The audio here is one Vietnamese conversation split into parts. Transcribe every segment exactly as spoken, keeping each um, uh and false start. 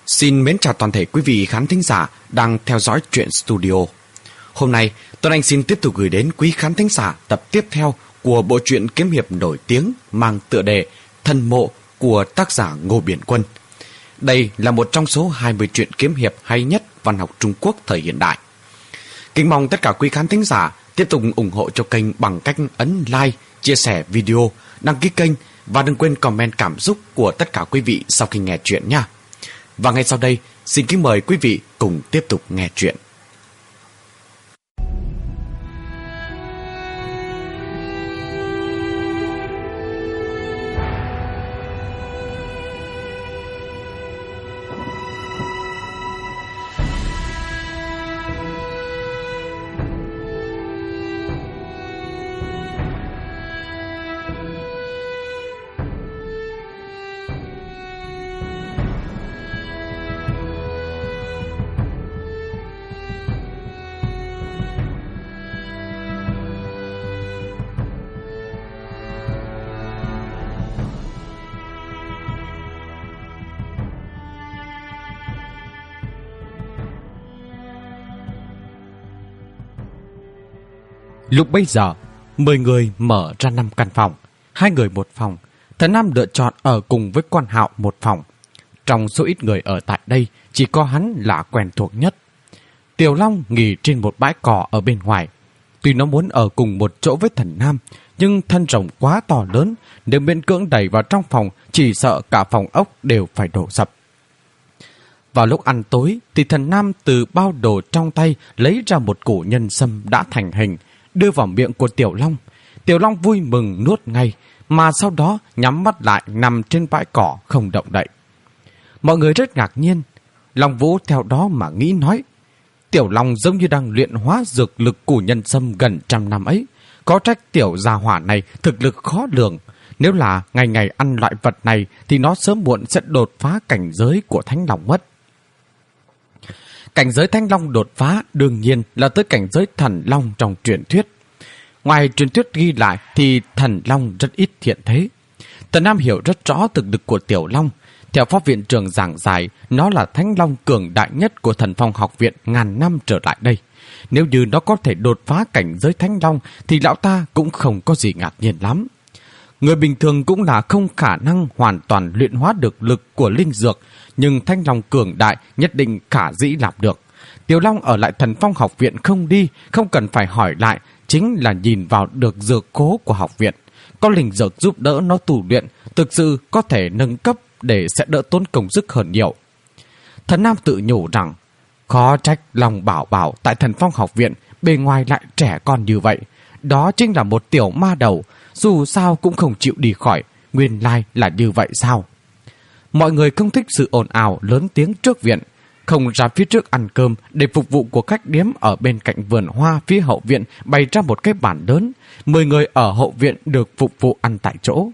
Xin mến chào toàn thể quý vị khán thính giả đang theo dõi Truyện Studio. Hôm nay, Tuấn Anh xin tiếp tục gửi đến quý khán thính giả tập tiếp theo của bộ truyện kiếm hiệp nổi tiếng mang tựa đề Thần Mộ của tác giả Ngô Biển Quân. Đây là một trong số hai mươi truyện kiếm hiệp hay nhất văn học Trung Quốc thời hiện đại. Kính mong tất cả quý khán thính giả tiếp tục ủng hộ cho kênh bằng cách ấn like, chia sẻ video, đăng ký kênh và đừng quên comment cảm xúc của tất cả quý vị sau khi nghe truyện nha. Và ngay sau đây, xin kính mời quý vị cùng tiếp tục nghe truyện. Lúc bấy giờ, mười người mở ra năm căn phòng, hai người một phòng. Thần Nam lựa chọn ở cùng với Quan Hạo một phòng. Trong số ít người ở tại đây, chỉ có hắn là quen thuộc nhất. Tiểu Long nghỉ trên một bãi cỏ ở bên ngoài. Tuy nó muốn ở cùng một chỗ với Thần Nam, nhưng thân rồng quá to lớn, nếu miễn cưỡng đẩy vào trong phòng, chỉ sợ cả phòng ốc đều phải đổ sập. Vào lúc ăn tối, thì Thần Nam từ bao đồ trong tay lấy ra một củ nhân sâm đã thành hình, đưa vào miệng của Tiểu Long. Tiểu Long vui mừng nuốt ngay, mà sau đó nhắm mắt lại nằm trên bãi cỏ không động đậy. Mọi người rất ngạc nhiên. Long Vũ theo đó mà nghĩ nói, Tiểu Long giống như đang luyện hóa dược lực củ nhân sâm gần trăm năm ấy. Có trách tiểu gia hỏa này thực lực khó lường. Nếu là ngày ngày ăn loại vật này thì nó sớm muộn sẽ đột phá cảnh giới của Thánh Long mất. Cảnh giới Thánh Long đột phá đương nhiên là tới cảnh giới Thần Long trong truyền thuyết. Ngoài truyền thuyết ghi lại thì Thần Long rất ít hiện thế. Thần Nam hiểu rất rõ thực lực của Tiểu Long. Theo Phó Viện Trưởng giảng giải, nó là Thánh Long cường đại nhất của Thần Phong học viện ngàn năm trở lại đây. Nếu như nó có thể đột phá cảnh giới Thánh Long thì lão ta cũng không có gì ngạc nhiên lắm. Người bình thường cũng là không khả năng hoàn toàn luyện hóa được lực của linh dược, nhưng Thanh Long cường đại nhất định khả dĩ làm được. Tiểu Long ở lại Thần Phong học viện không đi, không cần phải hỏi lại, chính là nhìn vào được dược cố của học viện. Có linh dược giúp đỡ nó tu luyện, thực sự có thể nâng cấp để sẽ đỡ tốn công sức hơn nhiều. Thần Nam tự nhủ rằng, khó trách Long Bảo Bảo tại Thần Phong học viện bề ngoài lại trẻ con như vậy. Đó chính là một tiểu ma đầu, dù sao cũng không chịu đi khỏi, nguyên lai là như vậy sao? Mọi người không thích sự ồn ào lớn tiếng trước viện, không ra phía trước ăn cơm để phục vụ của khách điếm. Ở bên cạnh vườn hoa phía hậu viện bày ra một cái bàn lớn, mười người ở hậu viện được phục vụ ăn tại chỗ.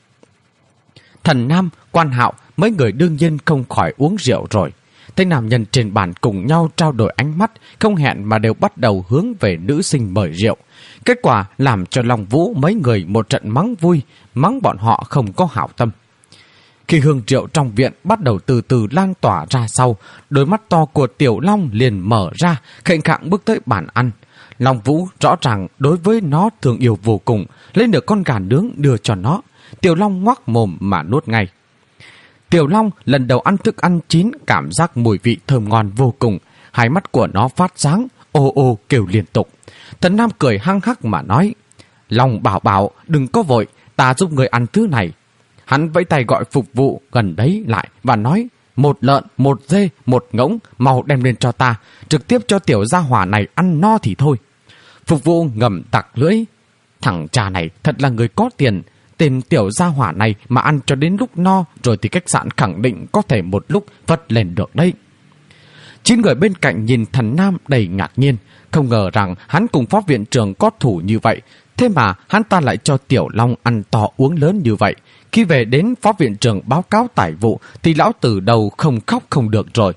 Thần Nam, Quan Hạo, mấy người đương nhiên không khỏi uống rượu rồi. Thấy nam nhân trên bàn cùng nhau trao đổi ánh mắt, không hẹn mà đều bắt đầu hướng về nữ sinh mời rượu. Kết quả làm cho Long Vũ mấy người một trận mắng vui, mắng bọn họ không có hảo tâm. Khi hương rượu trong viện bắt đầu từ từ lan tỏa ra sau, đôi mắt to của Tiểu Long liền mở ra, khệnh khạng bước tới bàn ăn. Long Vũ rõ ràng đối với nó thương yêu vô cùng, lấy được con gà nướng đưa cho nó. Tiểu Long ngoác mồm mà nuốt ngay. Tiểu Long lần đầu ăn thức ăn chín, cảm giác mùi vị thơm ngon vô cùng, hai mắt của nó phát sáng, ô ô kêu liên tục. Thần Nam cười hăng hắc mà nói, Long Bảo Bảo đừng có vội, ta giúp người ăn thứ này. Hắn vẫy tay gọi phục vụ gần đấy lại và nói, một lợn, một dê, một ngỗng, mau đem lên cho ta, trực tiếp cho tiểu gia hỏa này ăn no thì thôi. Phục vụ ngầm tặc lưỡi, thằng cha này thật là người có tiền, tên tiểu gia hỏa này mà ăn cho đến lúc no rồi thì khách sạn khẳng định có thể một lúc vất lên được đấy. Chín người bên cạnh nhìn Thần Nam đầy ngạc nhiên, không ngờ rằng hắn cùng Phó Viện Trưởng có thủ như vậy, thế mà hắn ta lại cho Tiểu Long ăn to uống lớn như vậy. Khi về đến Phó Viện Trưởng báo cáo tài vụ thì lão tử đầu không khóc không được rồi.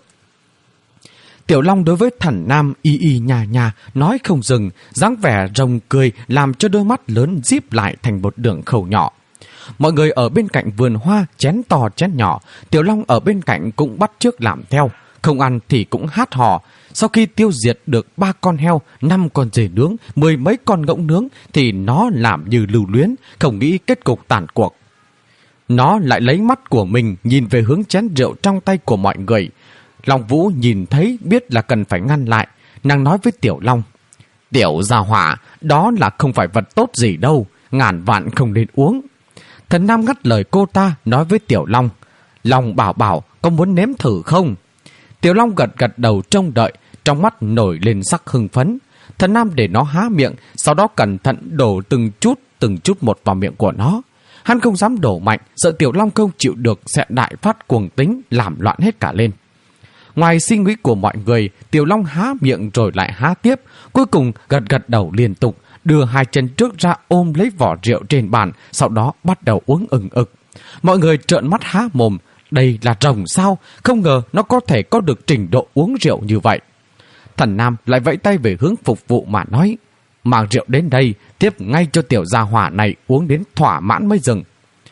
Tiểu Long đối với Thần Nam y y nhà nhà, nói không dừng, dáng vẻ rồng cười làm cho đôi mắt lớn díp lại thành một đường khẩu nhỏ. mọi người ở bên cạnh vườn hoa chén to chén nhỏ, Tiểu Long ở bên cạnh cũng bắt chước làm theo, không ăn thì cũng hát hò. Sau khi tiêu diệt được ba con heo, năm con dê nướng, mười mấy con ngỗng nướng thì nó làm như lưu luyến, không nghĩ kết cục tàn cuộc. Nó lại lấy mắt của mình nhìn về hướng chén rượu trong tay của mọi người. Long Vũ nhìn thấy biết là cần phải ngăn lại. Nàng nói với Tiểu Long: Tiểu gia hỏa, đó là không phải vật tốt gì đâu, ngàn vạn không nên uống. Thần Nam ngắt lời cô ta, nói với Tiểu Long: Long bảo bảo, có muốn nếm thử không? Tiểu Long gật gật đầu trông đợi, trong mắt nổi lên sắc hưng phấn. Thần Nam để nó há miệng, sau đó cẩn thận đổ từng chút, từng chút một vào miệng của nó. Hắn không dám đổ mạnh, sợ Tiểu Long không chịu được sẽ đại phát cuồng tính, làm loạn hết cả lên. Ngoài suy nghĩ của mọi người, Tiểu Long há miệng rồi lại há tiếp, cuối cùng gật gật đầu liên tục, đưa hai chân trước ra ôm lấy vỏ rượu trên bàn, sau đó bắt đầu uống ừng ực. Mọi người trợn mắt há mồm, đây là rồng sao? Không ngờ nó có thể có được trình độ uống rượu như vậy. Thần Nam lại vẫy tay về hướng phục vụ mà nói: Mang rượu đến đây, tiếp ngay cho tiểu gia hỏa này uống đến thỏa mãn mới dừng.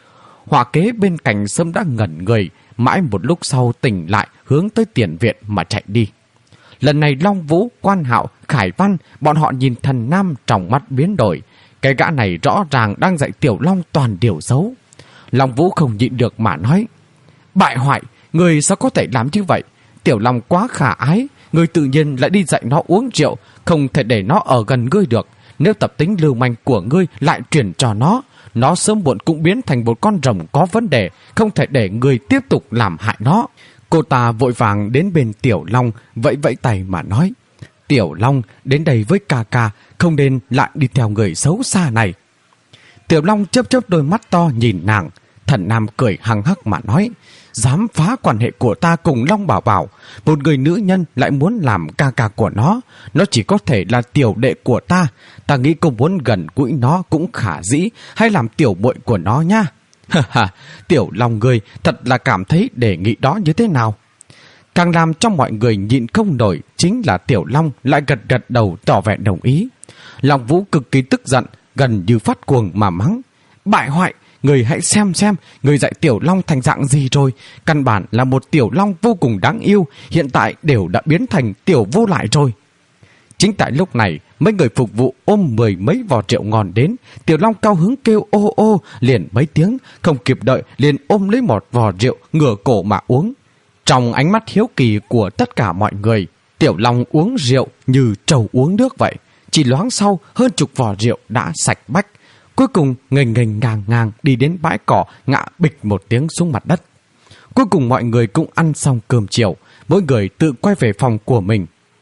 Hỏa kế bên cạnh sớm đã ngẩn người, mãi một lúc sau tỉnh lại, hướng tới tiền viện mà chạy đi. Lần này Long Vũ, Quan Hạo, Khải Văn, bọn họ nhìn Thần Nam trong mắt biến đổi. Cái gã này rõ ràng đang dạy Tiểu Long toàn điều xấu. Long Vũ không nhịn được mà nói: Bại hoại, người sao có thể làm như vậy? Tiểu Long quá khả ái, người tự nhiên lại đi dạy nó uống rượu, không thể để nó ở gần ngươi được. Nếu tập tính lưu manh của ngươi lại truyền cho nó, nó sớm muộn cũng biến thành một con rồng có vấn đề, không thể để ngươi tiếp tục làm hại nó. Cô ta vội vàng đến bên Tiểu Long, vẫy vẫy tay mà nói: Tiểu Long, đến đây với ca ca, không nên lại đi theo người xấu xa này. Tiểu Long chớp chớp đôi mắt to nhìn nàng. Thần Nam cười hăng hắc mà nói: Dám phá quan hệ của ta cùng Long Bảo Bảo, một người nữ nhân lại muốn làm ca ca của nó, nó chỉ có thể là tiểu đệ của ta. Ta nghĩ cô muốn gần gũi nó cũng khả dĩ, hay làm tiểu muội của nó nha. Ha ha, Tiểu Long ngươi thật là cảm thấy đề nghị đó như thế nào? Càng làm cho mọi người nhịn không nổi chính là Tiểu Long lại gật gật đầu tỏ vẻ đồng ý. Long Vũ cực kỳ tức giận, gần như phát cuồng mà mắng: Bại hoại, người hãy xem xem người dạy Tiểu Long thành dạng gì rồi. Căn bản là một Tiểu Long vô cùng đáng yêu, hiện tại đều đã biến thành tiểu vô lại rồi. Chính tại lúc này, mấy người phục vụ ôm mười mấy vò rượu ngon đến. Tiểu Long cao hứng kêu ô ô liền mấy tiếng, không kịp đợi liền ôm lấy một vò rượu ngửa cổ mà uống. Trong ánh mắt hiếu kỳ của tất cả mọi người, Tiểu Long uống rượu như trâu uống nước vậy. Chỉ loáng sau, hơn chục vò rượu đã sạch bách. Cuối cùng nghênh nghênh ngang ngang đi đến bãi cỏ, ngã bịch một tiếng xuống mặt đất. Cuối cùng mọi người cũng ăn xong cơm chiều, mỗi người tự quay về phòng của mình.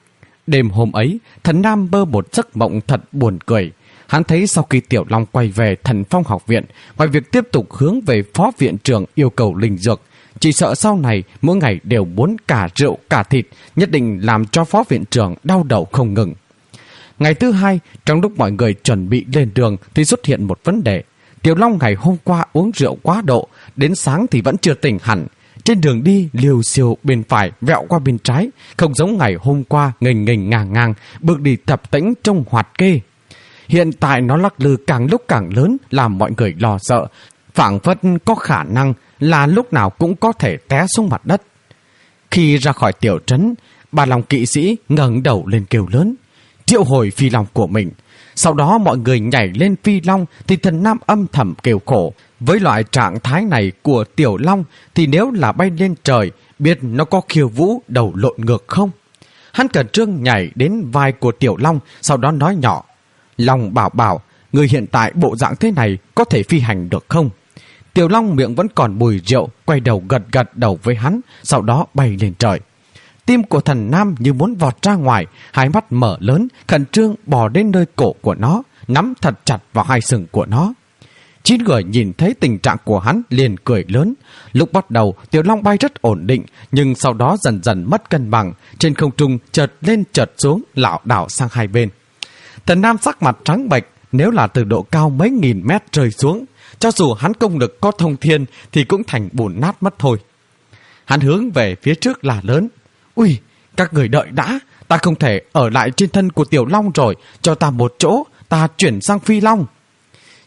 Đêm hôm ấy, Thần Nam mơ một giấc mộng thật buồn cười. Hắn thấy sau khi Tiểu Long quay về Thần Phong học viện, ngoài việc tiếp tục hướng về phó viện trưởng yêu cầu linh dược, chỉ sợ sau này mỗi ngày đều muốn cả rượu cả thịt, nhất định làm cho phó viện trưởng đau đầu không ngừng. Ngày thứ hai, trong lúc mọi người chuẩn bị lên đường thì xuất hiện một vấn đề. Tiểu Long ngày hôm qua uống rượu quá độ, đến sáng thì vẫn chưa tỉnh hẳn. Trên đường đi liều xiêu bên phải vẹo qua bên trái, không giống ngày hôm qua nghềnh nghềnh ngang ngang, bước đi tập tĩnh trông hoạt kê. Hiện tại nó lắc lư càng lúc càng lớn, làm mọi người lo sợ, phảng phất có khả năng là lúc nào cũng có thể té xuống mặt đất. Khi ra khỏi tiểu trấn, Bà Long kỵ sĩ ngẩng đầu lên kêu lớn, triệu hồi phi long của mình. Sau đó mọi người nhảy lên phi long thì Thần Nam âm thầm kêu khổ. Với loại trạng thái này của Tiểu Long thì nếu là bay lên trời, biết nó có khiêu vũ đầu lộn ngược không? Hắn cẩn trương nhảy đến vai của Tiểu Long, sau đó nói nhỏ, Long bảo bảo, người hiện tại bộ dạng thế này có thể phi hành được không? Tiểu Long miệng vẫn còn mùi rượu, quay đầu gật gật đầu với hắn, sau đó bay lên trời. Tim của Thần Nam như muốn vọt ra ngoài, hai mắt mở lớn, khẩn trương bò đến nơi cổ của nó, nắm thật chặt vào hai sừng của nó. Chín người nhìn thấy tình trạng của hắn liền cười lớn. Lúc bắt đầu, Tiểu Long bay rất ổn định, nhưng sau đó dần dần mất cân bằng, trên không trung chợt lên chợt xuống, lảo đảo sang hai bên. Thần Nam sắc mặt trắng bệch, nếu là từ độ cao mấy nghìn mét rơi xuống, cho dù hắn công lực có thông thiên thì cũng thành bùn nát mất thôi. Hắn hướng về phía trước là lớn, ui, các người đợi đã, ta không thể ở lại trên thân của Tiểu Long rồi, cho ta một chỗ, ta chuyển sang Phi Long.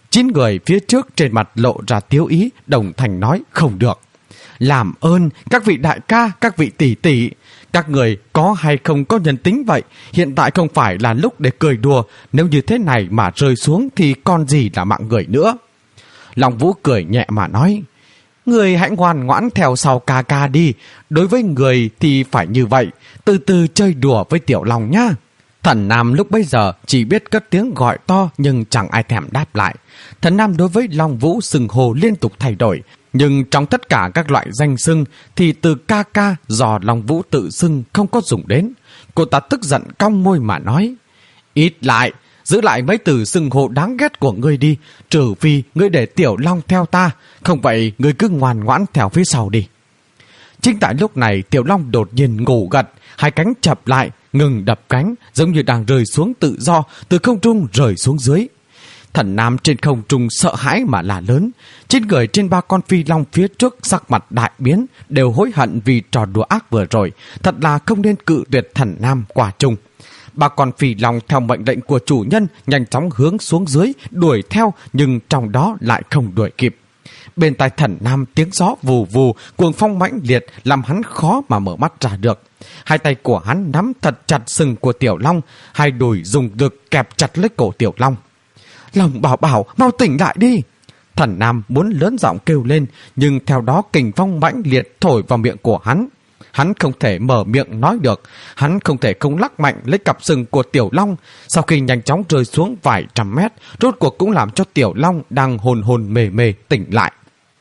Chín người phía trước trên mặt lộ ra tiếu ý, đồng thanh nói không được. Làm ơn các vị đại ca, các vị tỷ tỷ, các người có hay không có nhân tính vậy? Hiện tại không phải là lúc để cười đùa, nếu như thế này mà rơi xuống thì còn gì là mạng người nữa. Long Vũ cười nhẹ mà nói, người hãy ngoan ngoãn theo sau ca ca đi, đối với người thì phải như vậy, từ từ chơi đùa với Tiểu Long nhá. Thần Nam lúc bấy giờ chỉ biết cất tiếng gọi to nhưng chẳng ai thèm đáp lại. Thần Nam đối với Long Vũ xưng hô liên tục thay đổi, nhưng trong tất cả các loại danh xưng thì từ ca ca do Long Vũ tự xưng không có dùng đến. Cô ta tức giận cong môi mà nói, ít lại, giữ lại mấy từ xưng hô đáng ghét của ngươi đi, trừ phi ngươi để Tiểu Long theo ta, không vậy ngươi cứ ngoan ngoãn theo phía sau đi. Chính tại lúc này Tiểu Long đột nhiên ngủ gật, hai cánh chập lại, ngừng đập cánh, giống như đang rơi xuống tự do, từ không trung rơi xuống dưới. Thần Nam trên không trung sợ hãi mà la lớn. Chín người trên ba con phi long phía trước sắc mặt đại biến, đều hối hận vì trò đùa ác vừa rồi, thật là không nên cự tuyệt Thần Nam qua trung. Ba con phi long theo mệnh lệnh của chủ nhân nhanh chóng hướng xuống dưới, đuổi theo, nhưng trong đó lại không đuổi kịp. Bên tai Thần Nam tiếng gió vù vù, cuồng phong mãnh liệt làm hắn khó mà mở mắt ra được. Hai tay của hắn nắm thật chặt sừng của Tiểu Long, hai đùi dùng lực kẹp chặt lấy cổ Tiểu Long. Long bảo bảo, mau tỉnh lại đi! Thần Nam muốn lớn giọng kêu lên, nhưng theo đó kình phong mãnh liệt thổi vào miệng của hắn. Hắn không thể mở miệng nói được, hắn không thể không lắc mạnh lấy cặp sừng của Tiểu Long. Sau khi nhanh chóng rơi xuống vài trăm mét, rốt cuộc cũng làm cho Tiểu Long đang hồn hồn mề mề tỉnh lại.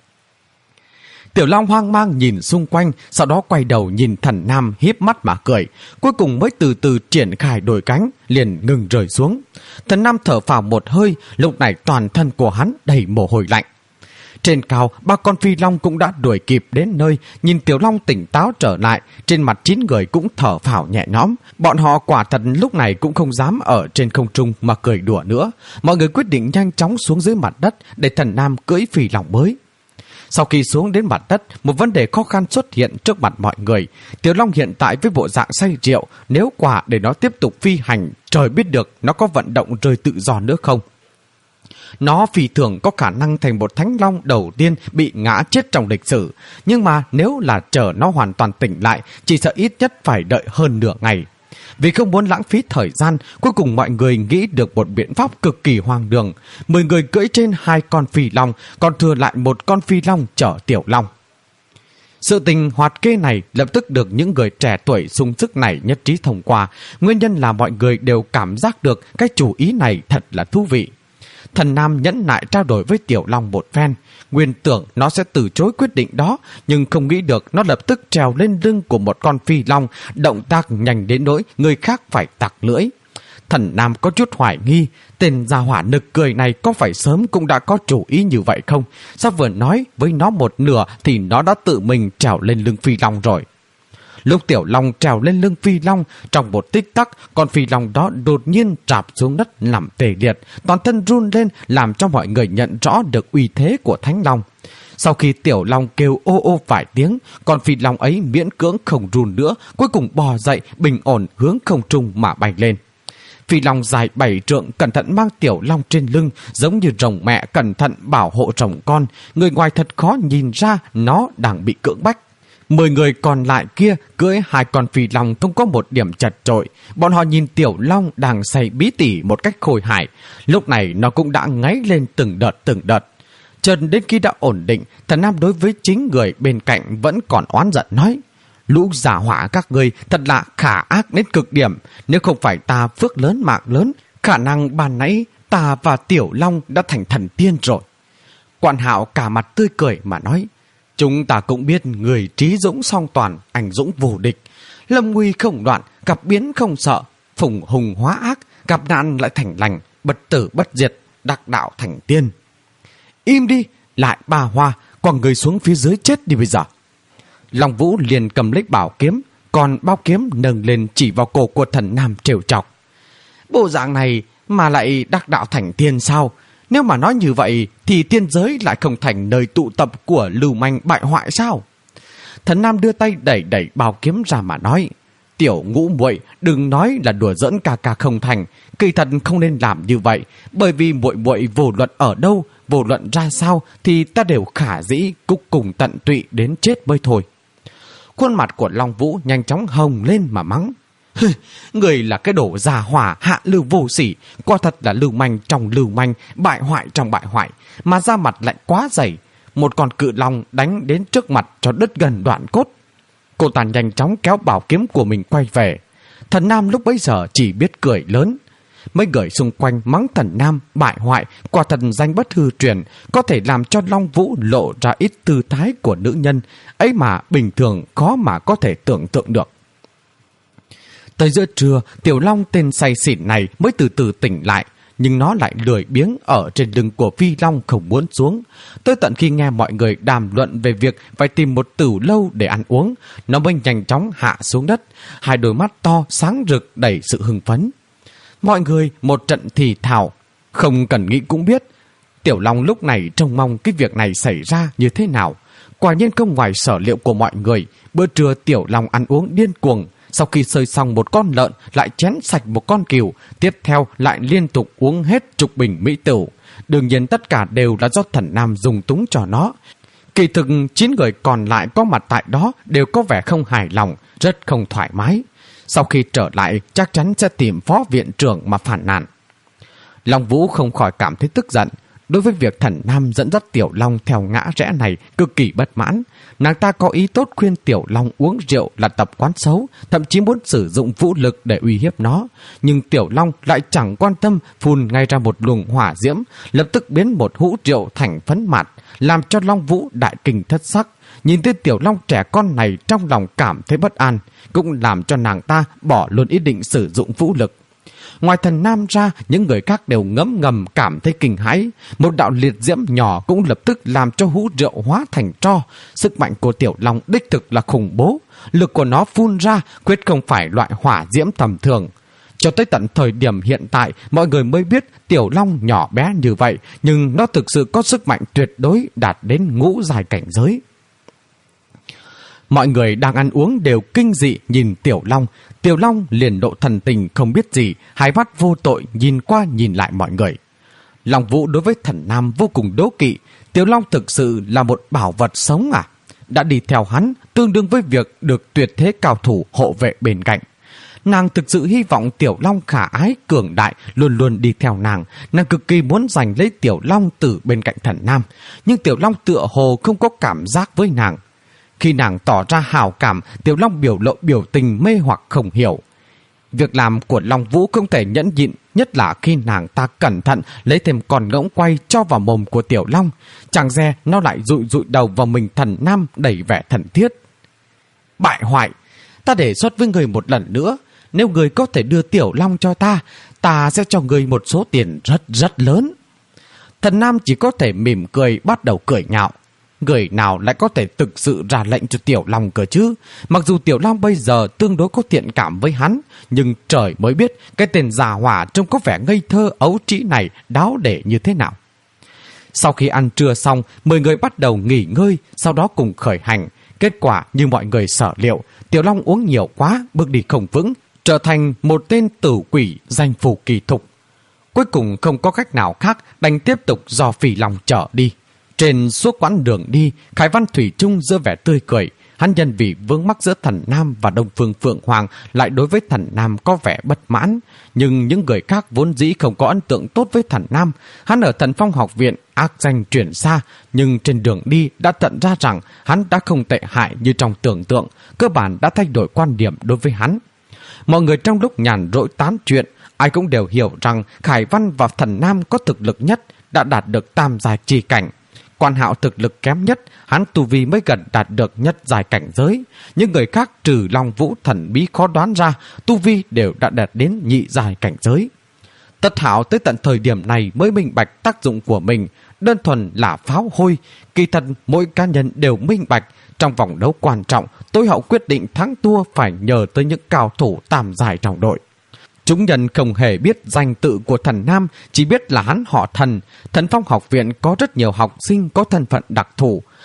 Tiểu Long hoang mang nhìn xung quanh, sau đó quay đầu nhìn Thần Nam híp mắt mà cười, cuối cùng mới từ từ triển khai đôi cánh, liền ngừng rơi xuống. Thần Nam thở phào một hơi, lúc này toàn thân của hắn đầy mồ hôi lạnh. Trên cao, ba con phi long cũng đã đuổi kịp đến nơi, nhìn Tiểu Long tỉnh táo trở lại, trên mặt chín người cũng thở phào nhẹ nhõm. Bọn họ quả thật lúc này cũng không dám ở trên không trung mà cười đùa nữa. Mọi người quyết định nhanh chóng xuống dưới mặt đất để Thần Nam cưỡi phi long mới. Sau khi xuống đến mặt đất, một vấn đề khó khăn xuất hiện trước mặt mọi người. Tiểu Long hiện tại với bộ dạng say rượu, nếu quả để nó tiếp tục phi hành, trời biết được nó có vận động rơi tự do nữa không. Nó phi thường có khả năng thành một thánh long đầu tiên bị ngã chết trong lịch sử, nhưng mà nếu là chờ nó hoàn toàn tỉnh lại, chỉ sợ ít nhất phải đợi hơn nửa ngày. Vì không muốn lãng phí thời gian, cuối cùng mọi người nghĩ được một biện pháp cực kỳ hoang đường. Mười người cưỡi trên hai con phi long, còn thừa lại một con phi long chở Tiểu Long. Sự tình hoạt kê này lập tức được những người trẻ tuổi sung sức này nhất trí thông qua. Nguyên nhân là mọi người đều cảm giác được cái chủ ý này thật là thú vị. Thần Nam nhẫn nại trao đổi với Tiểu Long một phen, nguyên tưởng nó sẽ từ chối quyết định đó, nhưng không nghĩ được nó lập tức trèo lên lưng của một con phi long, động tác nhanh đến nỗi người khác phải tặc lưỡi. Thần Nam có chút hoài nghi, tên gia hỏa nực cười này có phải sớm cũng đã có chủ ý như vậy không? Sao vừa nói với nó một nửa thì nó đã tự mình trèo lên lưng phi long rồi? Lúc Tiểu Long trèo lên lưng phi long, trong một tích tắc, con phi long đó đột nhiên trạp xuống đất nằm tê liệt, toàn thân run lên làm cho mọi người nhận rõ được uy thế của Thánh Long. Sau khi Tiểu Long kêu ô ô vài tiếng, con phi long ấy miễn cưỡng không run nữa, cuối cùng bò dậy, bình ổn hướng không trung mà bay lên. Phi long dài bảy trượng cẩn thận mang Tiểu Long trên lưng, giống như rồng mẹ cẩn thận bảo hộ rồng con. Người ngoài thật khó nhìn ra nó đang bị cưỡng bách. Mười người còn lại kia cưỡi hai con phi long không có một điểm chật chội. Bọn họ nhìn Tiểu Long đang say bí tỉ một cách khôi hài. Lúc này nó cũng đã ngáy lên từng đợt từng đợt. Chợt đến khi đã ổn định, Thần Nam đối với chính người bên cạnh vẫn còn oán giận nói: lũ giả hỏa các ngươi thật là khả ác đến cực điểm. Nếu không phải ta phước lớn mạng lớn, khả năng ban nãy ta và Tiểu Long đã thành thần tiên rồi. Quan Hạo cả mặt tươi cười mà nói: chúng ta cũng biết người trí dũng song toàn, anh dũng vô địch, lâm nguy không đoạn, gặp biến không sợ, phùng hùng hóa ác, gặp nạn lại thành lành, bất tử bất diệt, đắc đạo thành tiên. Im đi, lại ba hoa, quăng người xuống phía dưới chết đi bây giờ. Long Vũ liền cầm lấy bảo kiếm, còn bao kiếm nâng lên chỉ vào cổ của Thần Nam trêu chọc: bộ dạng này mà lại đắc đạo thành tiên sao? Nếu mà nói như vậy thì tiên giới lại không thành nơi tụ tập của lưu manh bại hoại sao? Thần Nam đưa tay đẩy đẩy bao kiếm ra mà nói: Tiểu Ngũ muội đừng nói là đùa giỡn ca ca không thành, kỳ thật không nên làm như vậy, bởi vì muội muội vô luận ở đâu, vô luận ra sao thì ta đều khả dĩ cúc cùng tận tụy đến chết mới thôi. Khuôn mặt của Long Vũ nhanh chóng hồng lên mà mắng. Người là cái đồ già hỏa hạ lưu vô sỉ, quả thật là lưu manh trong lưu manh, bại hoại trong bại hoại, mà da mặt lại quá dày. Một con cự long đánh đến trước mặt cho đứt gần đoạn cốt. Cô ta nhanh chóng kéo bảo kiếm của mình quay về. Thần Nam lúc bấy giờ chỉ biết cười lớn. Mấy người xung quanh mắng Thần Nam bại hoại, quả thật danh bất hư truyền, có thể làm cho Long Vũ lộ ra ít tư thái của nữ nhân, ấy mà bình thường khó mà có thể tưởng tượng được. Tới giữa trưa, Tiểu Long tên say xỉn này mới từ từ tỉnh lại, nhưng nó lại lười biếng ở trên lưng của Phi Long không muốn xuống. Tới tận khi nghe mọi người đàm luận về việc phải tìm một tửu lâu để ăn uống, nó mới nhanh chóng hạ xuống đất, hai đôi mắt to sáng rực đầy sự hưng phấn. Mọi người một trận thì thào, không cần nghĩ cũng biết Tiểu Long lúc này trông mong cái việc này xảy ra như thế nào. Quả nhiên không ngoài sở liệu của mọi người, bữa trưa Tiểu Long ăn uống điên cuồng. Sau khi sơi xong một con lợn, lại chén sạch một con cừu, tiếp theo lại liên tục uống hết chục bình mỹ tửu. Đương nhiên tất cả đều là do Thần Nam dùng túng cho nó. Kỳ thực chín người còn lại có mặt tại đó đều có vẻ không hài lòng, rất không thoải mái. Sau khi trở lại chắc chắn sẽ tìm phó viện trưởng mà phản nàn. Long Vũ không khỏi cảm thấy tức giận. Đối với việc Thần Nam dẫn dắt Tiểu Long theo ngã rẽ này cực kỳ bất mãn. Nàng ta có ý tốt khuyên Tiểu Long uống rượu là tập quán xấu, thậm chí muốn sử dụng vũ lực để uy hiếp nó. Nhưng Tiểu Long lại chẳng quan tâm, phun ngay ra một luồng hỏa diễm, lập tức biến một hũ rượu thành phấn mạt, làm cho Long Vũ đại kinh thất sắc. Nhìn thấy Tiểu Long trẻ con này trong lòng cảm thấy bất an, cũng làm cho nàng ta bỏ luôn ý định sử dụng vũ lực. Ngoài Thần Nam ra, những người khác đều ngấm ngầm cảm thấy kinh hãi. Một đạo liệt diễm nhỏ cũng lập tức làm cho hũ rượu hóa thành tro. Sức mạnh của Tiểu Long đích thực là khủng bố. Lực của nó phun ra quyết không phải loại hỏa diễm tầm thường. Cho tới tận thời điểm hiện tại, mọi người mới biết Tiểu Long nhỏ bé như vậy, nhưng nó thực sự có sức mạnh tuyệt đối đạt đến ngũ giai cảnh giới. Mọi người đang ăn uống đều kinh dị nhìn Tiểu Long. Tiểu Long liền độ thần tình không biết gì, hai mắt vô tội nhìn qua nhìn lại mọi người. Long Vũ đối với Thần Nam vô cùng đố kỵ. Tiểu Long thực sự là một bảo vật sống à? Đã đi theo hắn tương đương với việc được tuyệt thế cao thủ hộ vệ bên cạnh. Nàng thực sự hy vọng Tiểu Long khả ái cường đại luôn luôn đi theo nàng. Nàng cực kỳ muốn giành lấy Tiểu Long từ bên cạnh Thần Nam, nhưng Tiểu Long tựa hồ không có cảm giác với nàng. Khi nàng tỏ ra hảo cảm, Tiểu Long biểu lộ biểu tình mê hoặc không hiểu. Việc làm của Long Vũ không thể nhẫn nhịn, nhất là khi nàng ta cẩn thận lấy thêm con ngỗng quay cho vào mồm của Tiểu Long. Chẳng dè nó lại dụi dụi đầu vào mình Thần Nam đầy vẻ thần thiết. Bại hoại, ta đề xuất với người một lần nữa, nếu người có thể đưa Tiểu Long cho ta, ta sẽ cho người một số tiền rất rất lớn. Thần Nam chỉ có thể mỉm cười bắt đầu cười nhạo. Người nào lại có thể thực sự ra lệnh cho Tiểu Long cơ chứ? Mặc dù Tiểu Long bây giờ tương đối có thiện cảm với hắn, nhưng trời mới biết cái tên già hỏa trông có vẻ ngây thơ ấu trĩ này đáo để như thế nào. Sau khi ăn trưa xong, mười người bắt đầu nghỉ ngơi, sau đó cùng khởi hành. Kết quả như mọi người sở liệu, Tiểu Long uống nhiều quá, bước đi không vững, trở thành một tên tử quỷ danh phủ kỳ thục. Cuối cùng không có cách nào khác, đành tiếp tục do Phi Long chở đi. Trên suốt quãng đường đi, Khải Văn thủy chung giữa vẻ tươi cười. Hắn nhân vì vướng mắc giữa Thần Nam và Đông Phương Phượng Hoàng lại đối với Thần Nam có vẻ bất mãn. Nhưng những người khác vốn dĩ không có ấn tượng tốt với Thần Nam. Hắn ở Thần Phong học viện ác danh truyền xa, nhưng trên đường đi đã tận ra rằng hắn đã không tệ hại như trong tưởng tượng, cơ bản đã thay đổi quan điểm đối với hắn. Mọi người trong lúc nhàn rỗi tán chuyện, ai cũng đều hiểu rằng Khải Văn và Thần Nam có thực lực nhất, đã đạt được tam giai chi cảnh. Quan Hạo thực lực kém nhất, hắn tu vi mới gần đạt được nhất giai cảnh giới. Những người khác trừ Long Vũ thần bí khó đoán ra, tu vi đều đã đạt đến nhị giai cảnh giới. Tất Hạo tới tận thời điểm này mới minh bạch tác dụng của mình, đơn thuần là pháo hôi. Kỳ thật mỗi cá nhân đều minh bạch, trong vòng đấu quan trọng, tối hậu quyết định thắng thua phải nhờ tới những cao thủ tam giai trong đội. Chúng nhân không hề biết danh tự của Thần Nam, chỉ biết là hắn họ Thần. Thần Phong học viện có rất nhiều học sinh có thân phận đặc thù.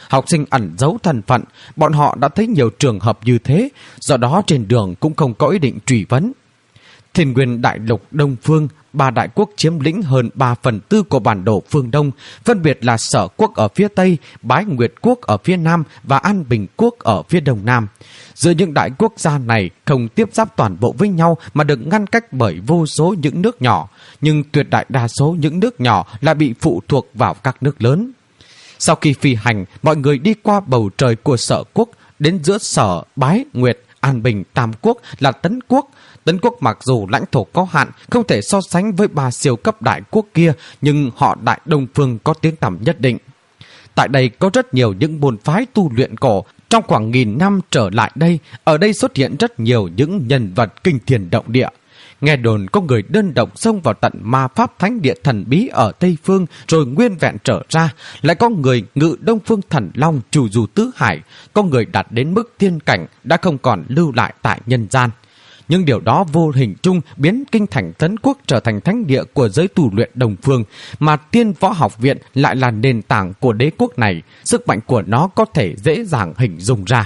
học sinh ẩn giấu thân phận, bọn họ đã thấy nhiều trường hợp như thế, do đó trên đường cũng không có ý định truy vấn. Thiên Nguyên đại lục Đông Phương, ba đại quốc chiếm lĩnh hơn ba phần tư của bản đồ phương Đông, phân biệt là Sở quốc ở phía Tây, Bái Nguyệt quốc ở phía Nam và An Bình quốc ở phía Đông Nam. Giữa những đại quốc gia này không tiếp giáp toàn bộ với nhau mà được ngăn cách bởi vô số những nước nhỏ, nhưng tuyệt đại đa số những nước nhỏ lại bị phụ thuộc vào các nước lớn. Sau khi phi hành, mọi người đi qua bầu trời của Sở quốc, đến giữa Sở, Bái, Nguyệt, An Bình, Tam quốc là Tấn quốc. Tấn quốc mặc dù lãnh thổ có hạn, không thể so sánh với ba siêu cấp đại quốc kia, nhưng họ Đại Đông Phương có tiếng tăm nhất định. Tại đây có rất nhiều những môn phái tu luyện cổ. Trong khoảng nghìn năm trở lại đây, ở đây xuất hiện rất nhiều những nhân vật kinh thiên động địa. Nghe đồn có người đơn độc xông vào tận ma pháp thánh địa thần bí ở Tây Phương rồi nguyên vẹn trở ra. Lại có người ngự Đông Phương Thần Long chủ dù tứ hải. Có người đạt đến mức thiên cảnh đã không còn lưu lại tại nhân gian. Nhưng điều đó vô hình chung biến kinh thành Tấn quốc trở thành thánh địa của giới tu luyện Đông Phương, mà Tiên Võ Học Viện lại là nền tảng của đế quốc này. Sức mạnh của nó có thể dễ dàng hình dung ra.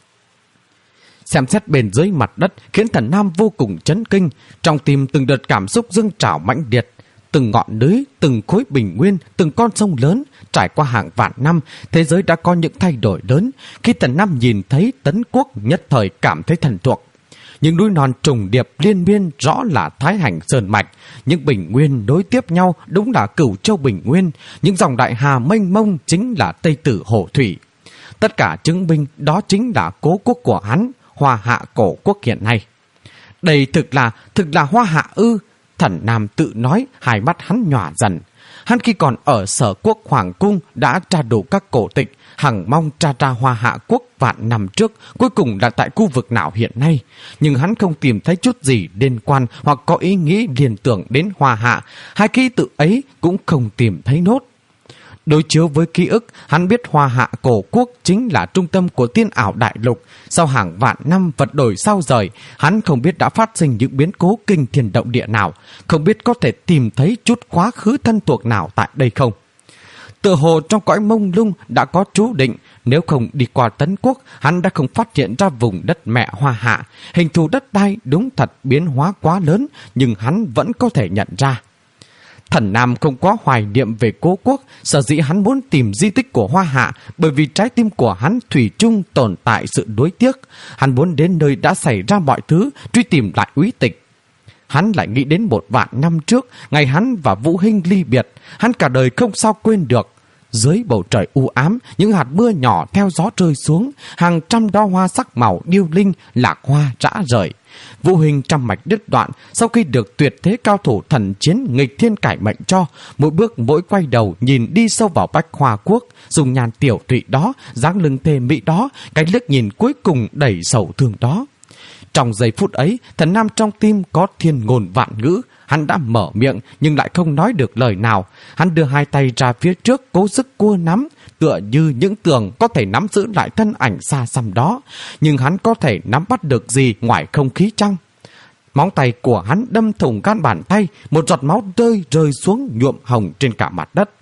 Xem xét bên dưới mặt đất khiến Thần Nam vô cùng chấn kinh, trong tim từng đợt cảm xúc dâng trào mãnh liệt. Từng ngọn núi, từng khối bình nguyên, từng con sông lớn, trải qua hàng vạn năm, thế giới đã có những thay đổi lớn. Khi Thần Nam nhìn thấy Tấn quốc, nhất thời cảm thấy thần thuộc. Những núi non trùng điệp liên miên rõ là Thái Hành Sơn Mạch, những bình nguyên nối tiếp nhau đúng là Cửu Châu Bình Nguyên, những dòng đại hà mênh mông chính là Tây Tử Hổ Thủy. Tất cả chứng minh đó chính là cố quốc của hắn, Hoa Hạ cổ quốc hiện nay. Đây thực là, thực là Hoa Hạ ư? Thần Nam tự nói, hai mắt hắn nhòa dần. Hắn khi còn ở Sở quốc Hoàng cung đã tra đủ các cổ tịch, hằng mong tra ra Hoa Hạ quốc vạn năm trước, cuối cùng là tại khu vực nào hiện nay. Nhưng hắn không tìm thấy chút gì liên quan hoặc có ý nghĩ liên tưởng đến Hoa Hạ, hai ký tự ấy cũng không tìm thấy nốt. Đối chiếu với ký ức, hắn biết Hoa Hạ cổ quốc chính là trung tâm của Tiên Ảo đại lục. Sau hàng vạn năm vật đổi sao rời, hắn không biết đã phát sinh những biến cố kinh thiên động địa nào, không biết có thể tìm thấy chút quá khứ thân thuộc nào tại đây không. Tựa hồ trong cõi mông lung đã có chú định, nếu không đi qua Tấn quốc, hắn đã không phát hiện ra vùng đất mẹ Hoa Hạ. Hình thù đất đai đúng thật biến hóa quá lớn, nhưng hắn vẫn có thể nhận ra. Thần Nam không quá hoài niệm về cố quốc, sở dĩ hắn muốn tìm di tích của Hoa Hạ, bởi vì trái tim của hắn thủy chung tồn tại sự đối tiếc. Hắn muốn đến nơi đã xảy ra mọi thứ, truy tìm lại úy tịch. Hắn lại nghĩ đến một vạn năm trước, ngày hắn và Vũ Hinh ly biệt, hắn cả đời không sao quên được. Dưới bầu trời u ám, những hạt mưa nhỏ theo gió rơi xuống, hàng trăm đóa hoa sắc màu điêu linh, lạc hoa rã rời. Vũ Hinh trăm mạch đứt đoạn, sau khi được tuyệt thế cao thủ thần chiến nghịch thiên cải mệnh cho, mỗi bước mỗi quay đầu nhìn đi sâu vào Bách Hoa quốc, dùng nhàn tiểu tụy đó, dáng lưng thề mỹ đó, cái liếc nhìn cuối cùng đầy sầu thương đó. Trong giây phút ấy, Thần Nam trong tim có thiên ngôn vạn ngữ. Hắn đã mở miệng nhưng lại không nói được lời nào. Hắn đưa hai tay ra phía trước cố sức cua nắm, tựa như những tường có thể nắm giữ lại thân ảnh xa xăm đó. Nhưng hắn có thể nắm bắt được gì ngoài không khí chăng? Móng tay của hắn đâm thủng gan bàn tay, một giọt máu rơi rơi xuống nhuộm hồng trên cả mặt đất.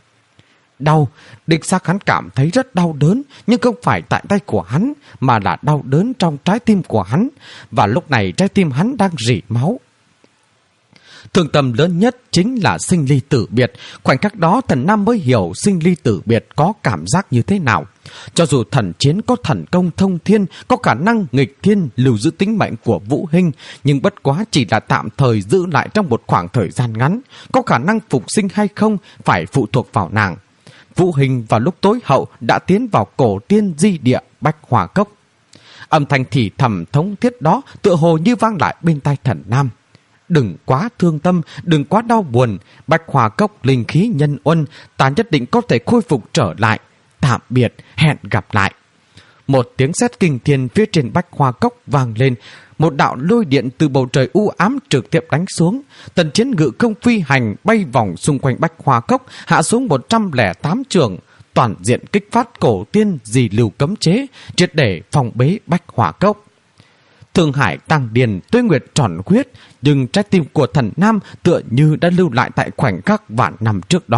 Đau, đích xác hắn cảm thấy rất đau đớn, nhưng không phải tại tay của hắn, mà là đau đớn trong trái tim của hắn. Và lúc này trái tim hắn đang rỉ máu. Thương tâm lớn nhất chính là sinh ly tử biệt. Khoảnh khắc đó Thần Nam mới hiểu sinh ly tử biệt có cảm giác như thế nào. Cho dù thần chiến có thần công thông thiên, có khả năng nghịch thiên lưu giữ tính mệnh của Vũ Hinh, nhưng bất quá chỉ là tạm thời giữ lại trong một khoảng thời gian ngắn. Có khả năng phục sinh hay không phải phụ thuộc vào nàng. Vũ Hinh vào lúc tối hậu đã tiến vào cổ tiên di địa Bách Hoa cốc. Âm thanh thì thầm thống thiết đó tựa hồ như vang lại bên tai Thần Nam. Đừng quá thương tâm, đừng quá đau buồn. Bách Hoa cốc linh khí nhân uân, ta nhất định có thể khôi phục trở lại. Tạm biệt, hẹn gặp lại. Một tiếng sét kinh thiên phía trên Bách Hoa cốc vang lên. Một đạo lôi điện từ bầu trời u ám trực tiếp đánh xuống. Tần Chiến ngự không phi hành bay vòng xung quanh Bách Hoa cốc, hạ xuống một trăm lẻ tám trường. Toàn diện kích phát cổ tiên dì lưu cấm chế, triệt để phòng bế Bách Hoa cốc. Thương Hải tăng điền, Tuế Nguyệt tròn khuyết, nhưng trái tim của Thần Nam tựa như đã lưu lại tại khoảnh khắc vạn năm trước đó.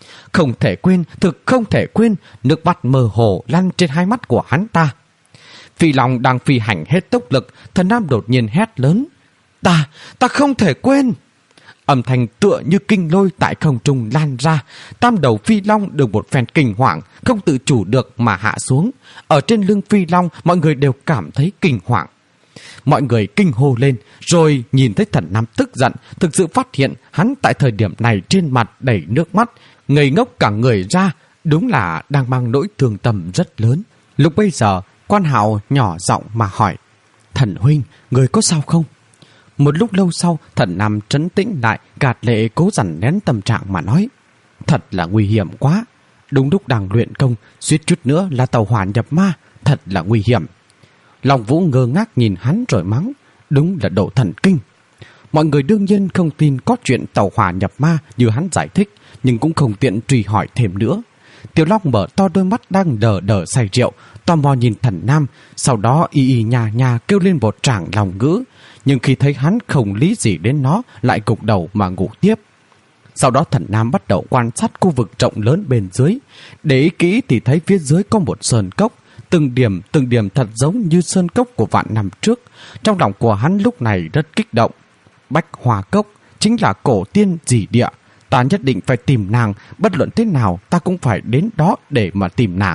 Không thể quên, thực không thể quên, nước mắt mơ hồ lăn trên hai mắt của hắn ta. Phi Long đang phi hành hết tốc lực, Thần Nam đột nhiên hét lớn. Ta, ta không thể quên. Âm thanh tựa như kinh lôi tại không trung lan ra. Tam đầu Phi Long được một phen kinh hoàng, không tự chủ được mà hạ xuống. Ở trên lưng Phi Long, mọi người đều cảm thấy kinh hoàng. Mọi người kinh hô lên, rồi nhìn thấy Thần Nam tức giận, thực sự phát hiện hắn tại thời điểm này trên mặt đầy nước mắt, ngây ngốc cả người ra, đúng là đang mang nỗi thương tâm rất lớn. Lúc bây giờ, Quan Hạo nhỏ giọng mà hỏi, Thần huynh, người có sao không? Một lúc lâu sau, Thần Nam trấn tĩnh lại, gạt lệ cố dằn nén tâm trạng mà nói, thật là nguy hiểm quá. Đúng lúc đang luyện công, suýt chút nữa là tàu hỏa nhập ma, thật là nguy hiểm. Long Vũ ngơ ngác nhìn hắn rồi mắng, đúng là độ thần kinh. Mọi người đương nhiên không tin có chuyện tàu hỏa nhập ma như hắn giải thích, nhưng cũng không tiện truy hỏi thêm nữa. Tiểu Long mở to đôi mắt đang đờ đờ say rượu, tò mò nhìn Thần Nam, sau đó y y nhà nhà kêu lên một tràng lòng ngữ, nhưng khi thấy hắn không lý gì đến nó, lại gục đầu mà ngủ tiếp. Sau đó Thần Nam bắt đầu quan sát khu vực rộng lớn bên dưới, để ý kỹ thì thấy phía dưới có một sơn cốc, từng điểm từng điểm thật giống như sơn cốc của vạn năm trước. Trong lòng của hắn lúc này rất kích động. Bách Hoa Cốc chính là cổ tiên dị địa, ta nhất định phải tìm nàng, bất luận thế nào ta cũng phải đến đó để mà tìm nàng.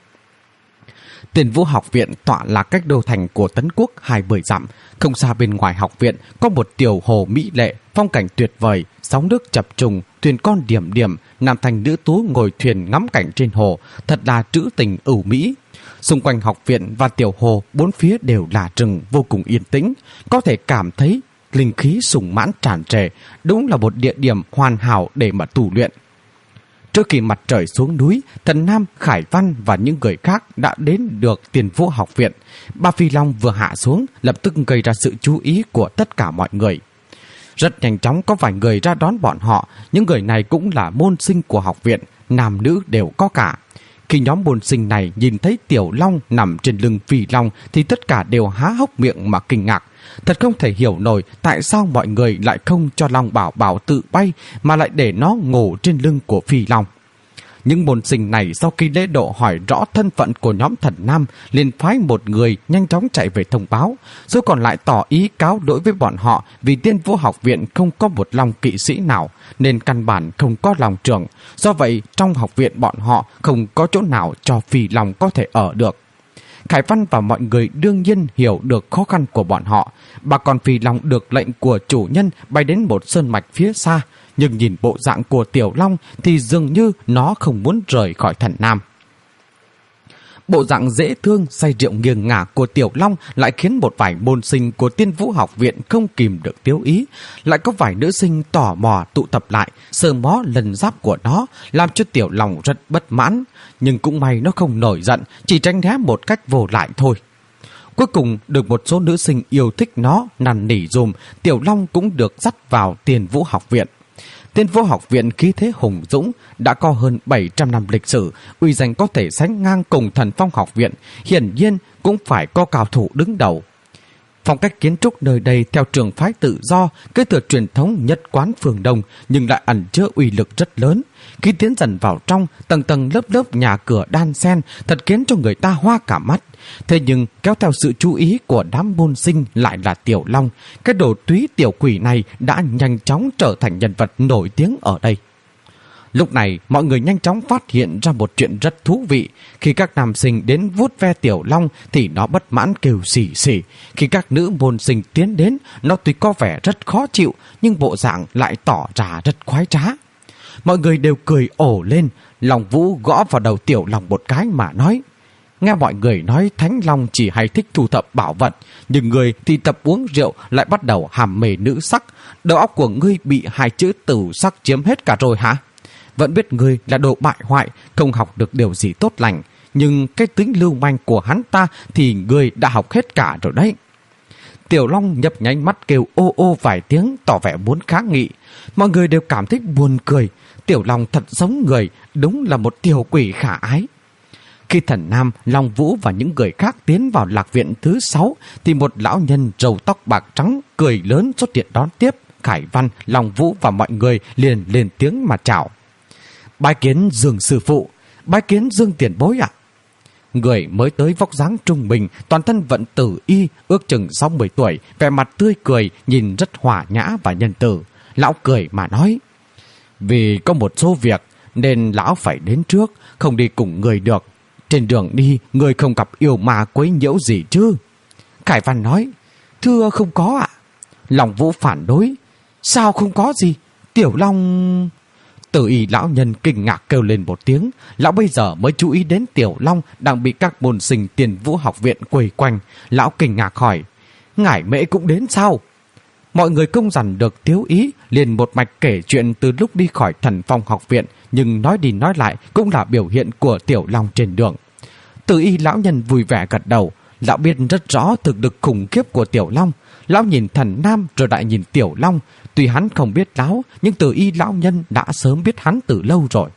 Tiền Vũ học viện tọa lạc cách đô thành của Tấn Quốc hai mươi dặm, không xa bên ngoài học viện có một tiểu hồ mỹ lệ, phong cảnh tuyệt vời, sóng nước chập trùng, thuyền con điểm điểm, nam thành nữ tú ngồi thuyền ngắm cảnh trên hồ, thật là trữ tình ửu mỹ. Xung quanh học viện và tiểu hồ bốn phía đều là rừng vô cùng yên tĩnh, có thể cảm thấy linh khí sùng mãn tràn trề, đúng là một địa điểm hoàn hảo để mà tu luyện. Trước khi mặt trời xuống núi, Thần Nam, Khải Văn và những người khác đã đến được Tiền Vũ học viện. Ba Phi Long vừa hạ xuống, lập tức gây ra sự chú ý của tất cả mọi người. Rất nhanh chóng có vài người ra đón bọn họ, những người này cũng là môn sinh của học viện, nam nữ đều có cả. Khi nhóm môn sinh này nhìn thấy Tiểu Long nằm trên lưng Phi Long thì tất cả đều há hốc miệng mà kinh ngạc. Thật không thể hiểu nổi tại sao mọi người lại không cho Long Bảo Bảo tự bay mà lại để nó ngủ trên lưng của Phi Long. Những môn sinh này sau khi lễ độ hỏi rõ thân phận của nhóm Thần Nam, liền phái một người nhanh chóng chạy về thông báo, rồi còn lại tỏ ý cáo lỗi với bọn họ vì Tiên Vũ học viện không có một Long kỵ sĩ nào, nên căn bản không có Long trưởng. Do vậy, trong học viện bọn họ không có chỗ nào cho Phi Long có thể ở được. Khải Văn và mọi người đương nhiên hiểu được khó khăn của bọn họ. Bà con Phi Long được lệnh của chủ nhân bay đến một sơn mạch phía xa, nhưng nhìn bộ dạng của Tiểu Long thì dường như nó không muốn rời khỏi Thần Nam. Bộ dạng dễ thương, say rượu nghiêng ngả của Tiểu Long lại khiến một vài môn sinh của Tiên Vũ học viện không kìm được tiếu ý. Lại có vài nữ sinh tò mò tụ tập lại, sờ mó lần giáp của nó, làm cho Tiểu Long rất bất mãn. Nhưng cũng may nó không nổi giận, chỉ tránh né một cách vô lại thôi. Cuối cùng được một số nữ sinh yêu thích nó, năn nỉ dùm, Tiểu Long cũng được dắt vào Tiên Vũ học viện. Tiên Vũ học viện khí thế hùng dũng, đã có hơn bảy trăm năm lịch sử, uy danh có thể sánh ngang cùng Thần Phong học viện, hiển nhiên cũng phải có cao thủ đứng đầu. Phong cách kiến trúc nơi đây theo trường phái tự do, kế thừa truyền thống nhất quán phương Đông, nhưng lại ẩn chứa uy lực rất lớn. Khi tiến dần vào trong, tầng tầng lớp lớp nhà cửa đan xen, thật khiến cho người ta hoa cả mắt. Thế nhưng kéo theo sự chú ý của đám môn sinh lại là Tiểu Long. Cái đồ túy tiểu quỷ này đã nhanh chóng trở thành nhân vật nổi tiếng ở đây. Lúc này, mọi người nhanh chóng phát hiện ra một chuyện rất thú vị. Khi các nam sinh đến vuốt ve Tiểu Long thì nó bất mãn kêu xì xì. Khi các nữ môn sinh tiến đến, nó tuy có vẻ rất khó chịu, nhưng bộ dạng lại tỏ ra rất khoái trá. Mọi người đều cười ồ lên. Long Vũ gõ vào đầu Tiểu Long một cái mà nói: nghe mọi người nói Thánh Long chỉ hay thích thu thập bảo vật, nhưng người thì tập uống rượu lại bắt đầu hàm mê nữ sắc. Đầu óc của ngươi bị hai chữ tử sắc chiếm hết cả rồi hả? Vẫn biết ngươi là đồ bại hoại, không học được điều gì tốt lành, nhưng cái tính lưu manh của hắn ta thì ngươi đã học hết cả rồi đấy. Tiểu Long nhập nháy mắt kêu ô ô vài tiếng, tỏ vẻ muốn kháng nghị. Mọi người đều cảm thấy buồn cười. Tiểu Long thật giống người, đúng là một tiểu quỷ khả ái. Khi Thần Nam, Long Vũ và những người khác tiến vào lạc viện thứ sáu, thì một lão nhân râu tóc bạc trắng cười lớn xuất hiện đón tiếp. Khải Văn, Long Vũ và mọi người liền lên tiếng mà chào. Bái kiến Dương sư phụ, bái kiến Dương tiền bối ạ. Người mới tới vóc dáng trung bình, toàn thân vận tử y, ước chừng sáu mươi tuổi, vẻ mặt tươi cười, nhìn rất hòa nhã và nhân từ. Lão cười mà nói: vì có một số việc nên lão phải đến trước, không đi cùng người được. Trên đường đi, người không gặp yêu ma quấy nhiễu gì chứ? Khải Văn nói: thưa không có ạ. Long Vũ phản đối: sao không có gì? Tiểu Long... Tử y lão nhân kinh ngạc kêu lên một tiếng. Lão bây giờ mới chú ý đến Tiểu Long đang bị các môn sinh Tiền Vũ học viện quây quanh. Lão kinh ngạc hỏi: ngải mễ cũng đến sao? Mọi người công dằn được Tiếu Ý liền một mạch kể chuyện từ lúc đi khỏi Thần Phong học viện, nhưng nói đi nói lại cũng là biểu hiện của Tiểu Long trên đường. Tử y lão nhân vui vẻ gật đầu. Lão biết rất rõ thực lực khủng khiếp của Tiểu Long. Lão nhìn Thần Nam rồi lại nhìn Tiểu Long. Tuy hắn không biết lão, nhưng Tử y lão nhân đã sớm biết hắn từ lâu rồi.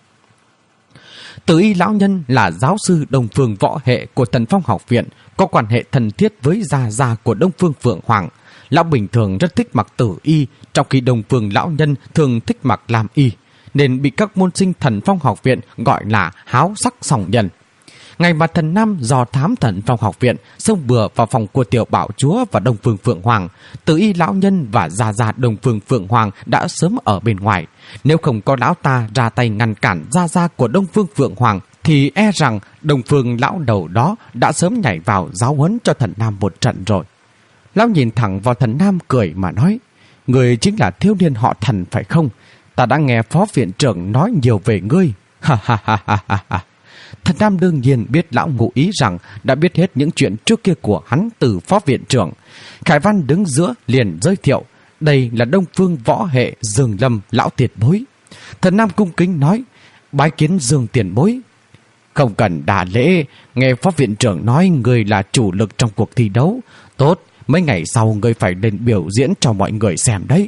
Tử y lão nhân là giáo sư Đông Phương võ hệ của Thần Phong học viện, có quan hệ thân thiết với gia gia của Đông Phương Phượng Hoàng. Lão bình thường rất thích mặc tử y, trong khi Đông Phương lão nhân thường thích mặc lam y, nên bị các môn sinh Thần Phong học viện gọi là háo sắc song nhân. Ngày mà Thần Nam dò thám Thần Phong học viện, xông bừa vào phòng của Tiểu Bảo Chúa và Đông Phương Phượng Hoàng, Tử y lão nhân và gia gia Đông Phương Phượng Hoàng đã sớm ở bên ngoài. Nếu không có lão ta ra tay ngăn cản gia gia của Đông Phương Phượng Hoàng, thì e rằng Đông Phương lão đầu đó đã sớm nhảy vào giáo huấn cho Thần Nam một trận rồi. Lão nhìn thẳng vào Thần Nam cười mà nói: người chính là thiếu niên họ Thần phải không? Ta đã nghe phó viện trưởng nói nhiều về ngươi. Ha ha ha ha ha. Thần Nam đương nhiên biết lão ngụ ý rằng đã biết hết những chuyện trước kia của hắn từ phó viện trưởng. Khải Văn đứng giữa liền giới thiệu: đây là Đông Phương võ hệ Dương Lâm lão tiền bối. Thần Nam cung kính nói: bái kiến Dương tiền bối. Không cần đà lễ, nghe phó viện trưởng nói người là chủ lực trong cuộc thi đấu. Tốt, mấy ngày sau người phải lên biểu diễn cho mọi người xem đấy.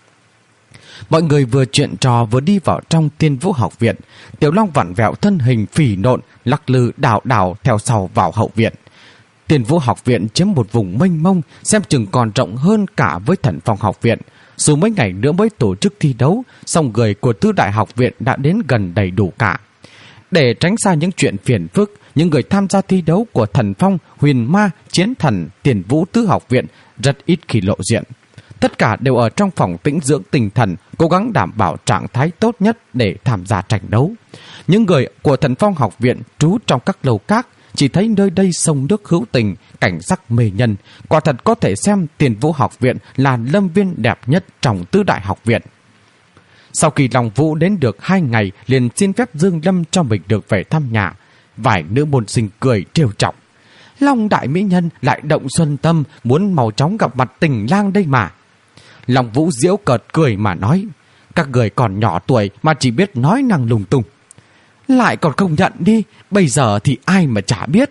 Mọi người vừa chuyện trò vừa đi vào trong Tiên Vũ học viện. Tiểu Long vặn vẹo thân hình phì nộn, lắc lư đảo đảo theo sau vào hậu viện. Tiên Vũ học viện chiếm một vùng mênh mông, xem chừng còn rộng hơn cả với Thần Phong học viện. Dù mấy ngày nữa mới tổ chức thi đấu, song người của Tứ Đại học viện đã đến gần đầy đủ cả. Để tránh xa những chuyện phiền phức, những người tham gia thi đấu của Thần Phong, Huyền Ma, Chiến Thần, Tiền Vũ Tứ học viện rất ít khi lộ diện. Tất cả đều ở trong phòng tĩnh dưỡng tinh thần, cố gắng đảm bảo trạng thái tốt nhất để tham gia tranh đấu. Những người của Thần Phong học viện trú trong các lầu các chỉ thấy nơi đây sông nước hữu tình, cảnh sắc mê nhân. Quả thật có thể xem Tiền Vũ học viện là lâm viên đẹp nhất trong Tứ Đại học viện. Sau khi Long Vũ đến được hai ngày, liền xin phép Dương Lâm cho mình được về thăm nhà. Vài nữ môn sinh cười trêu chọc: Long đại mỹ nhân lại động xuân tâm, muốn mau chóng gặp mặt tình lang đây mà. Long Vũ giễu cợt cười mà nói: các người còn nhỏ tuổi mà chỉ biết nói năng lung tung. Lại còn không nhận đi, bây giờ thì ai mà chả biết.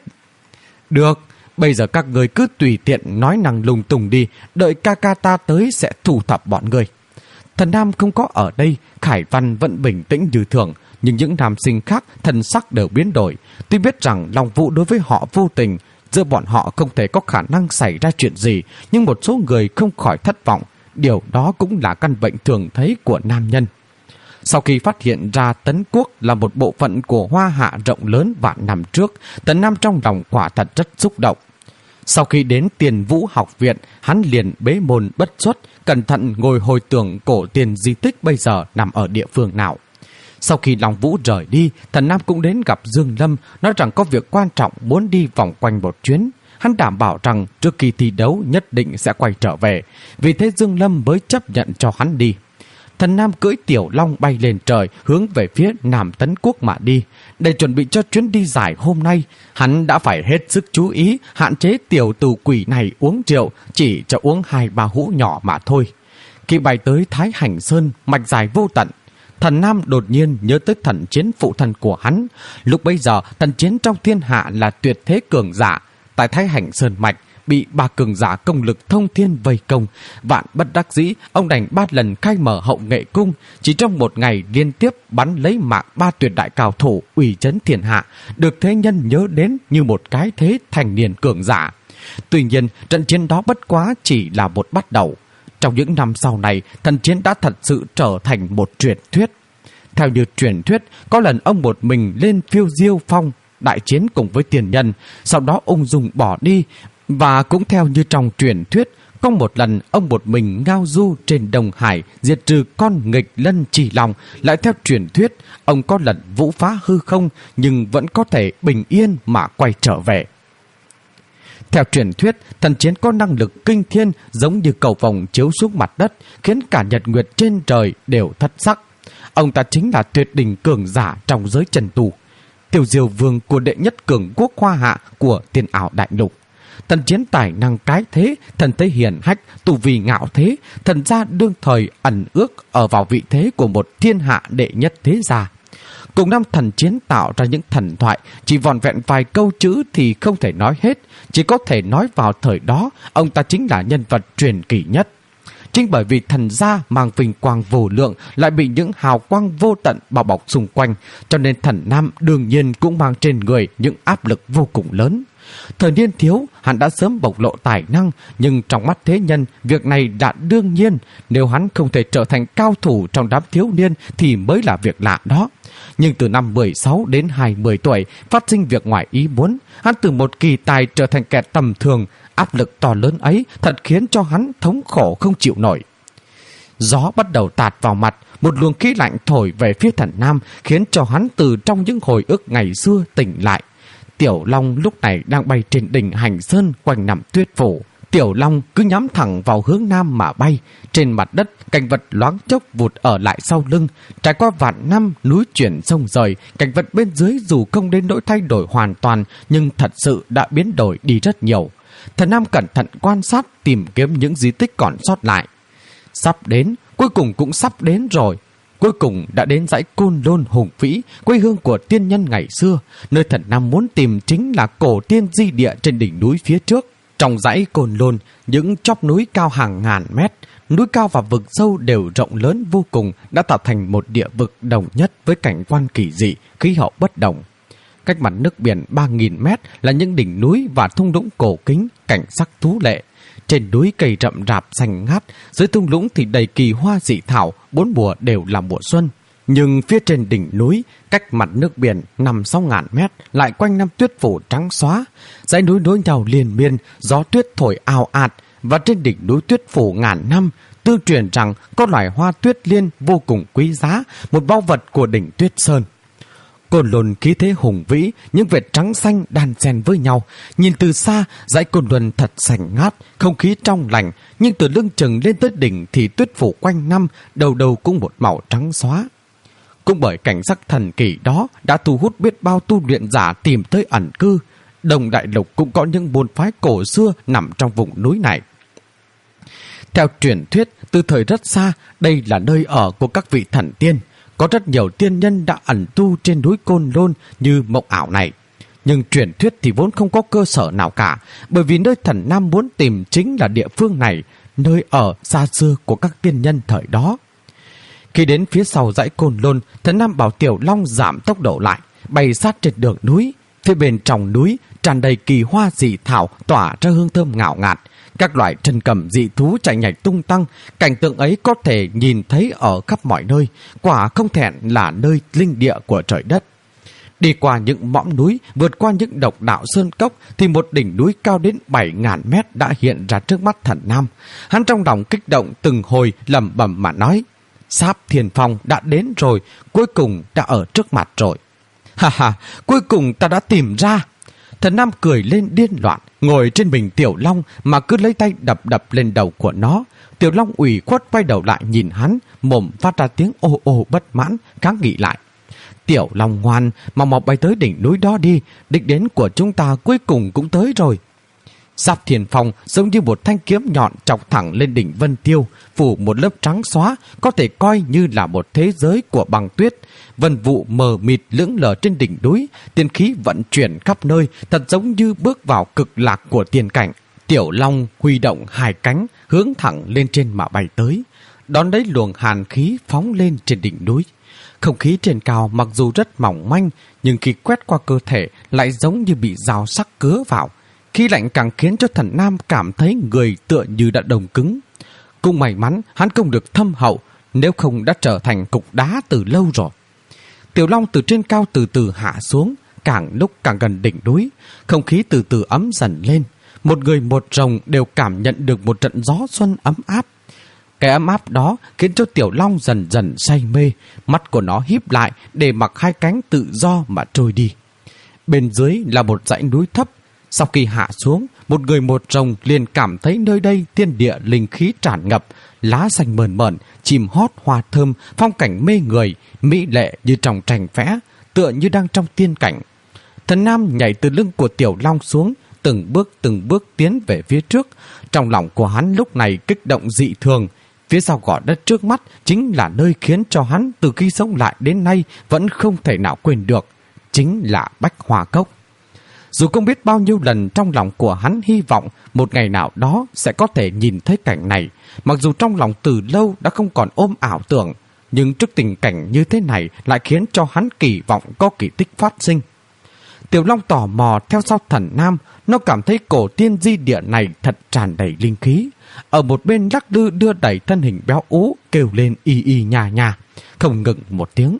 Được, bây giờ các người cứ tùy tiện nói năng lung tung đi, đợi ca ca ta tới sẽ thu thập bọn người. Thần Nam không có ở đây, Khải Văn vẫn bình tĩnh như thường, nhưng những nam sinh khác thần sắc đều biến đổi. Tuy biết rằng Long Vũ đối với họ vô tình, giữa bọn họ không thể có khả năng xảy ra chuyện gì, nhưng một số người không khỏi thất vọng. Điều đó cũng là căn bệnh thường thấy của nam nhân. Sau khi phát hiện ra Tấn Quốc là một bộ phận của Hoa Hạ rộng lớn vạn năm trước, Tấn Nam trong lòng quả thật rất xúc động. Sau khi đến Tiền Vũ học viện, hắn liền bế môn bất xuất, cẩn thận ngồi hồi tưởng cổ tiền di tích bây giờ nằm ở địa phương nào. Sau khi Long Vũ rời đi, Thần Nam cũng đến gặp Dương Lâm, nói rằng có việc quan trọng muốn đi vòng quanh một chuyến. Hắn đảm bảo rằng trước khi thi đấu nhất định sẽ quay trở về, vì thế Dương Lâm mới chấp nhận cho hắn đi. Thần Nam cưỡi Tiểu Long bay lên trời, hướng về phía Nam Tấn Quốc mà đi. Để chuẩn bị cho chuyến đi dài hôm nay, hắn đã phải hết sức chú ý hạn chế tiểu tù quỷ này uống rượu, chỉ cho uống hai ba hũ nhỏ mà thôi. Khi bay tới Thái Hành Sơn, mạch dài vô tận, Thần Nam đột nhiên nhớ tới Thần Chiến phụ thân của hắn. Lúc bấy giờ, Thần Chiến trong thiên hạ là tuyệt thế cường giả. Tại Thái Hành Sơn mạch, bị ba cường giả công lực thông thiên vây công, vạn bất đắc dĩ, ông đành ba lần khai mở hậu nghệ cung, chỉ trong một ngày liên tiếp bắn lấy mạng ba tuyệt đại cao thủ uy chấn thiên hạ, được thế nhân nhớ đến như một cái thế thành niên cường giả. Tuy nhiên, trận chiến đó bất quá chỉ là một bắt đầu. Trong những năm sau này, Thần Chiến đã thật sự trở thành một truyền thuyết. Theo như truyền thuyết, có lần ông một mình lên phiêu diêu phong đại chiến cùng với tiền nhân, sau đó ung dung bỏ đi. Và cũng theo như trong truyền thuyết, có một lần ông một mình ngao du trên Đông Hải diệt trừ con nghịch lân Chỉ Long. Lại theo truyền thuyết, ông có lần vũ phá hư không nhưng vẫn có thể bình yên mà quay trở về. Theo truyền thuyết, thần chiến có năng lực kinh thiên giống như cầu vồng chiếu xuống mặt đất, khiến cả nhật nguyệt trên trời đều thất sắc. Ông ta chính là tuyệt đỉnh cường giả trong giới trần tu, Tiểu Diêu Vương của đệ nhất cường quốc Hoa Hạ của Tiên Ảo Đại Lục. Thần chiến tài năng cái thế, thần thế hiển hách, tu vi ngạo thế, thần gia đương thời ẩn ước ở vào vị thế của một thiên hạ đệ nhất thế gia. Cùng năm thần chiến tạo ra những thần thoại, chỉ vòn vẹn vài câu chữ thì không thể nói hết, chỉ có thể nói vào thời đó, ông ta chính là nhân vật truyền kỳ nhất. Chính bởi vì thần gia mang vinh quang vô lượng lại bị những hào quang vô tận bao bọc xung quanh, cho nên thần nam đương nhiên cũng mang trên người những áp lực vô cùng lớn. Thời niên thiếu, hắn đã sớm bộc lộ tài năng, nhưng trong mắt thế nhân, việc này đã đương nhiên. Nếu hắn không thể trở thành cao thủ trong đám thiếu niên thì mới là việc lạ đó. Nhưng từ năm mười sáu đến hai mươi tuổi, phát sinh việc ngoài ý muốn, hắn từ một kỳ tài trở thành kẻ tầm thường. Áp lực to lớn ấy thật khiến cho hắn thống khổ không chịu nổi. Gió bắt đầu tạt vào mặt, một luồng khí lạnh thổi về phía thần nam, khiến cho hắn từ trong những hồi ức ngày xưa tỉnh lại. Tiểu Long lúc này đang bay trên đỉnh Hành Sơn quanh nằm tuyết phủ. Tiểu Long cứ nhắm thẳng vào hướng nam mà bay. Trên mặt đất, cảnh vật loáng chốc vụt ở lại sau lưng. Trải qua vạn năm, núi chuyển sông rời, cảnh vật bên dưới dù không đến nỗi thay đổi hoàn toàn, nhưng thật sự đã biến đổi đi rất nhiều. Thần nam cẩn thận quan sát, tìm kiếm những di tích còn sót lại. Sắp đến, cuối cùng cũng sắp đến rồi. Cuối cùng đã đến dãy Côn Lôn hùng vĩ, quê hương của tiên nhân ngày xưa. Nơi thần nam muốn tìm chính là cổ tiên di địa trên đỉnh núi phía trước. Trong dãy Côn Lôn, những chóp núi cao hàng ngàn mét, núi cao và vực sâu đều rộng lớn vô cùng, đã tạo thành một địa vực đồng nhất với cảnh quan kỳ dị, khí hậu bất đồng. Cách mặt nước biển ba nghìn mét là những đỉnh núi và thung lũng cổ kính, cảnh sắc thú lệ. Trên núi cây rậm rạp xanh ngát, dưới thung lũng thì đầy kỳ hoa dị thảo, bốn mùa đều là mùa xuân. Nhưng phía trên đỉnh núi, cách mặt nước biển năm sáu ngàn mét, lại quanh năm tuyết phủ trắng xóa. Dãy núi nối nhau liên miên, gió tuyết thổi ào ạt, và trên đỉnh núi tuyết phủ ngàn năm, tương truyền rằng có loài hoa tuyết liên vô cùng quý giá, một báu vật của đỉnh Tuyết Sơn. Côn Lôn khí thế hùng vĩ, những vệt trắng xanh đan xen với nhau. Nhìn từ xa, dãy Côn Lôn thật xanh ngát, không khí trong lành, nhưng từ lưng chừng lên tới đỉnh thì tuyết phủ quanh năm, đầu đầu cũng một màu trắng xóa. Cũng bởi cảnh sắc thần kỳ đó đã thu hút biết bao tu luyện giả tìm tới ẩn cư. Đông Đại Lục cũng có những môn phái cổ xưa nằm trong vùng núi này. Theo truyền thuyết, từ thời rất xa, đây là nơi ở của các vị thần tiên. Có rất nhiều tiên nhân đã ẩn tu trên núi Côn Lôn như mộng ảo này. Nhưng truyền thuyết thì vốn không có cơ sở nào cả, bởi vì nơi thần nam muốn tìm chính là địa phương này, nơi ở xa xưa của các tiên nhân thời đó. Khi đến phía sau dãy Côn Lôn, thần nam bảo Tiểu Long giảm tốc độ lại, bay sát trên đường núi. Phía bên trong núi tràn đầy kỳ hoa dị thảo tỏa ra hương thơm ngào ngạt. Các loại trân cầm dị thú chạy nhảy tung tăng, cảnh tượng ấy có thể nhìn thấy ở khắp mọi nơi, quả không thẹn là nơi linh địa của trời đất. Đi qua những mỏm núi, vượt qua những độc đạo sơn cốc thì một đỉnh núi cao đến bảy ngàn mét đã hiện ra trước mắt thần nam. Hắn trong lòng kích động từng hồi lẩm bẩm mà nói: Sáp Thiên Phong đã đến rồi, cuối cùng đã ở trước mặt rồi. Ha ha, cuối cùng ta đã tìm ra. Thần nam cười lên điên loạn, ngồi trên mình Tiểu Long mà cứ lấy tay đập đập lên đầu của nó. Tiểu Long ủy khuất quay đầu lại nhìn hắn, mồm phát ra tiếng ô ô bất mãn, kháng nghị lại. Tiểu Long ngoan, mau mau bay tới đỉnh núi đó đi, đích đến của chúng ta cuối cùng cũng tới rồi. Sáp Thiên Phong giống như một thanh kiếm nhọn chọc thẳng lên đỉnh Vân Tiêu, phủ một lớp trắng xóa, có thể coi như là một thế giới của băng tuyết. Vân vụ mờ mịt lững lờ trên đỉnh núi, tiên khí vận chuyển khắp nơi, thật giống như bước vào cực lạc của tiên cảnh. Tiểu Long huy động hai cánh, hướng thẳng lên trên mà bay tới, đón lấy luồng hàn khí phóng lên trên đỉnh núi. Không khí trên cao mặc dù rất mỏng manh, nhưng khi quét qua cơ thể lại giống như bị dao sắc cứa vào. Khí lạnh càng khiến cho thần nam cảm thấy người tựa như đã đông cứng. Cũng may mắn hắn không được thâm hậu, nếu không đã trở thành cục đá từ lâu rồi. Tiểu Long từ trên cao từ từ hạ xuống, càng lúc càng gần đỉnh núi, không khí từ từ ấm dần lên. Một người một rồng đều cảm nhận được một trận gió xuân ấm áp. Cái ấm áp đó khiến cho Tiểu Long dần dần say mê, mắt của nó híp lại để mặc hai cánh tự do mà trôi đi. Bên dưới là một dãy núi thấp. Sau khi hạ xuống, một người một rồng liền cảm thấy nơi đây thiên địa linh khí tràn ngập, lá xanh mờn mờn, chim hót hoa thơm, phong cảnh mê người, mỹ lệ như trong tranh vẽ, tựa như đang trong tiên cảnh. Thần Nam nhảy từ lưng của Tiểu Long xuống, từng bước từng bước tiến về phía trước. Trong lòng của hắn lúc này kích động dị thường. Phía sau gò đất trước mắt chính là nơi khiến cho hắn từ khi sống lại đến nay vẫn không thể nào quên được, chính là Bách Hoa Cốc. Dù không biết bao nhiêu lần trong lòng của hắn hy vọng một ngày nào đó sẽ có thể nhìn thấy cảnh này, mặc dù trong lòng từ lâu đã không còn ôm ảo tưởng, nhưng trước tình cảnh như thế này lại khiến cho hắn kỳ vọng có kỳ tích phát sinh. Tiểu Long tò mò theo sau Thần Nam, nó cảm thấy cổ tiên di địa này thật tràn đầy linh khí. Ở một bên lắc lư đưa đẩy thân hình béo ú, kêu lên y y nhà nhà, không ngừng một tiếng.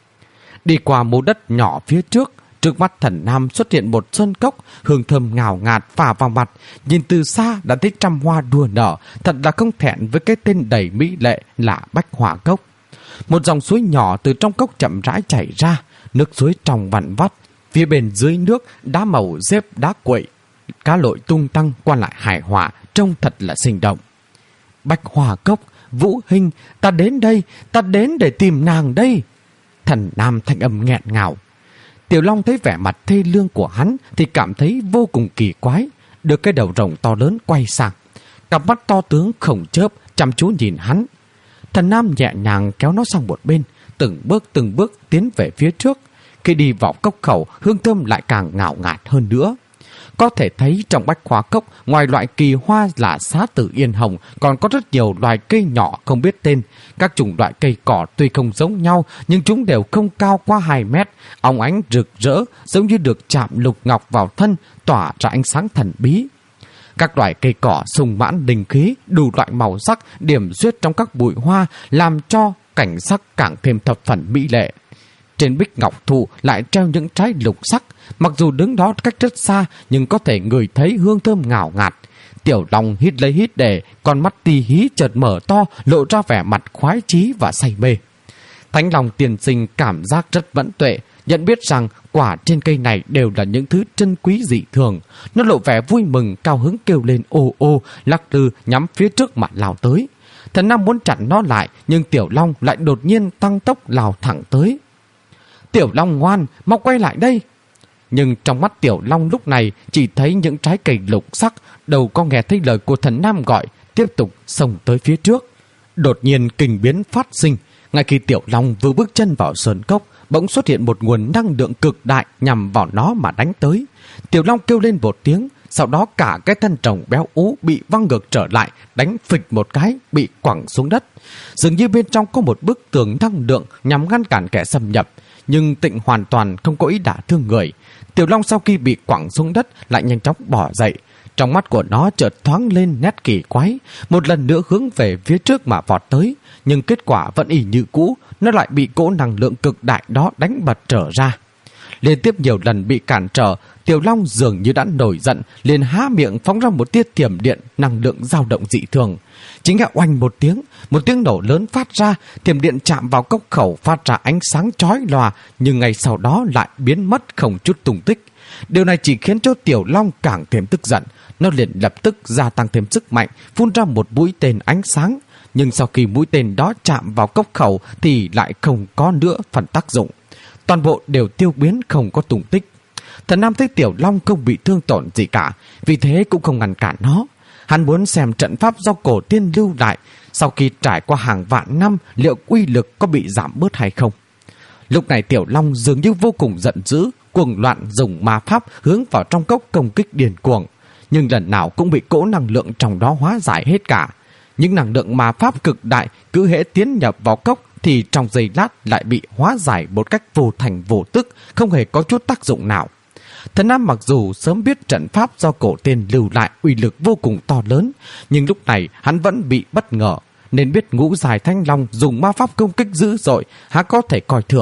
Đi qua mố đất nhỏ phía trước, trước mắt Thần Nam xuất hiện một sơn cốc, hương thơm ngào ngạt phả vào mặt, nhìn từ xa đã thấy trăm hoa đua nở, thật là không thẹn với cái tên đầy mỹ lệ là Bách Hoa Cốc. Một dòng suối nhỏ từ trong cốc chậm rãi chảy ra, nước suối trong vằn vắt, phía bên dưới nước đá màu xếp đá quậy, cá lội tung tăng qua lại hài hòa, trông thật là sinh động. Bách Hoa Cốc, Vũ Hinh, ta đến đây, ta đến để tìm nàng đây. Thần Nam thanh âm nghẹn ngào. Tiểu Long thấy vẻ mặt thê lương của hắn thì cảm thấy vô cùng kỳ quái, được cái đầu rồng to lớn quay sang, cặp mắt to tướng không chớp chăm chú nhìn hắn. Thần Nam nhẹ nhàng kéo nó sang một bên, từng bước từng bước tiến về phía trước. Khi đi vào cốc khẩu, hương thơm lại càng ngào ngạt hơn nữa. Có thể thấy trong Bách Hoa Cốc, ngoài loại kỳ hoa là xá tử yên hồng, còn có rất nhiều loài cây nhỏ không biết tên. Các chủng loại cây cỏ tuy không giống nhau, nhưng chúng đều không cao qua hai mét, óng ánh rực rỡ, giống như được chạm lục ngọc vào thân, tỏa ra ánh sáng thần bí. Các loại cây cỏ sung mãn linh khí, đủ loại màu sắc, điểm xuyết trong các bụi hoa, làm cho cảnh sắc càng thêm thập phần mỹ lệ. Trên bích ngọc thụ lại treo những trái lục sắc, mặc dù đứng đó cách rất xa nhưng có thể ngửi thấy hương thơm ngào ngạt. Tiểu Long hít lấy hít để, con mắt tì hí chợt mở to, lộ ra vẻ mặt khoái chí và say mê. Thánh Long tiên sinh cảm giác rất vẫn tuệ, nhận biết rằng quả trên cây này đều là những thứ trân quý dị thường. Nó lộ vẻ vui mừng, cao hứng kêu lên ô ô, lắc lư nhắm phía trước mặt lao tới. Thần Nam muốn chặn nó lại, nhưng Tiểu Long lại đột nhiên tăng tốc lao thẳng tới. Tiểu Long ngoan, mau quay lại đây. Nhưng trong mắt Tiểu Long lúc này chỉ thấy những trái cây lục sắc, đâu có nghe thấy lời của Thần Nam gọi, tiếp tục xông tới phía trước. Đột nhiên kinh biến phát sinh, ngay khi Tiểu Long vừa bước chân vào sơn cốc, bỗng xuất hiện một nguồn năng lượng cực đại nhằm vào nó mà đánh tới. Tiểu Long kêu lên một tiếng, sau đó cả cái thân rồng béo ú bị văng ngược trở lại, đánh phịch một cái, bị quẳng xuống đất. Dường như bên trong có một bức tường năng lượng nhằm ngăn cản kẻ xâm nhập, nhưng Tịnh hoàn toàn không có ý đả thương người. Tiểu Long sau khi bị quẳng xuống đất lại nhanh chóng bỏ dậy. Trong mắt của nó chợt thoáng lên nét kỳ quái, một lần nữa hướng về phía trước mà vọt tới, nhưng kết quả vẫn y như cũ, nó lại bị cỗ năng lượng cực đại đó đánh bật trở ra. Liên tiếp nhiều lần bị cản trở, Tiểu Long dường như đã nổi giận, liền há miệng phóng ra một tia thiểm điện năng lượng dao động dị thường. Chính là oanh một tiếng, một tiếng nổ lớn phát ra, thiểm điện chạm vào cốc khẩu phát ra ánh sáng chói lòa, nhưng ngay sau đó lại biến mất không chút tung tích. Điều này chỉ khiến cho Tiểu Long càng thêm tức giận, nó liền lập tức gia tăng thêm sức mạnh, phun ra một mũi tên ánh sáng, nhưng sau khi mũi tên đó chạm vào cốc khẩu thì lại không có nữa phần tác dụng. Toàn bộ đều tiêu biến không có tung tích. Thần Nam thấy Tiểu Long không bị thương tổn gì cả, vì thế cũng không ngăn cản nó. Hắn muốn xem trận pháp do cổ tiên lưu lại, sau khi trải qua hàng vạn năm liệu uy lực có bị giảm bớt hay không. Lúc này Tiểu Long dường như vô cùng giận dữ, cuồng loạn dùng ma pháp hướng vào trong cốc công kích điên cuồng, nhưng lần nào cũng bị cỗ năng lượng trong đó hóa giải hết cả. Những năng lượng ma pháp cực đại cứ hễ tiến nhập vào cốc thì trong giây lát lại bị hóa giải một cách vô thành vô tức, không hề có chút tác dụng nào. Thần Nam mặc dù sớm biết trận pháp do cổ tiên lưu lại uy lực vô cùng to lớn, nhưng lúc này hắn vẫn bị bất ngờ, nên biết ngũ dài thanh long dùng ma pháp công kích dữ dội, há có thể coi thường,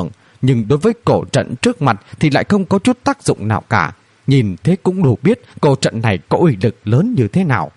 nhưng đối với cổ trận trước mặt thì lại không có chút tác dụng nào cả. Nhìn thế cũng đủ biết cổ trận này có uy lực lớn như thế nào.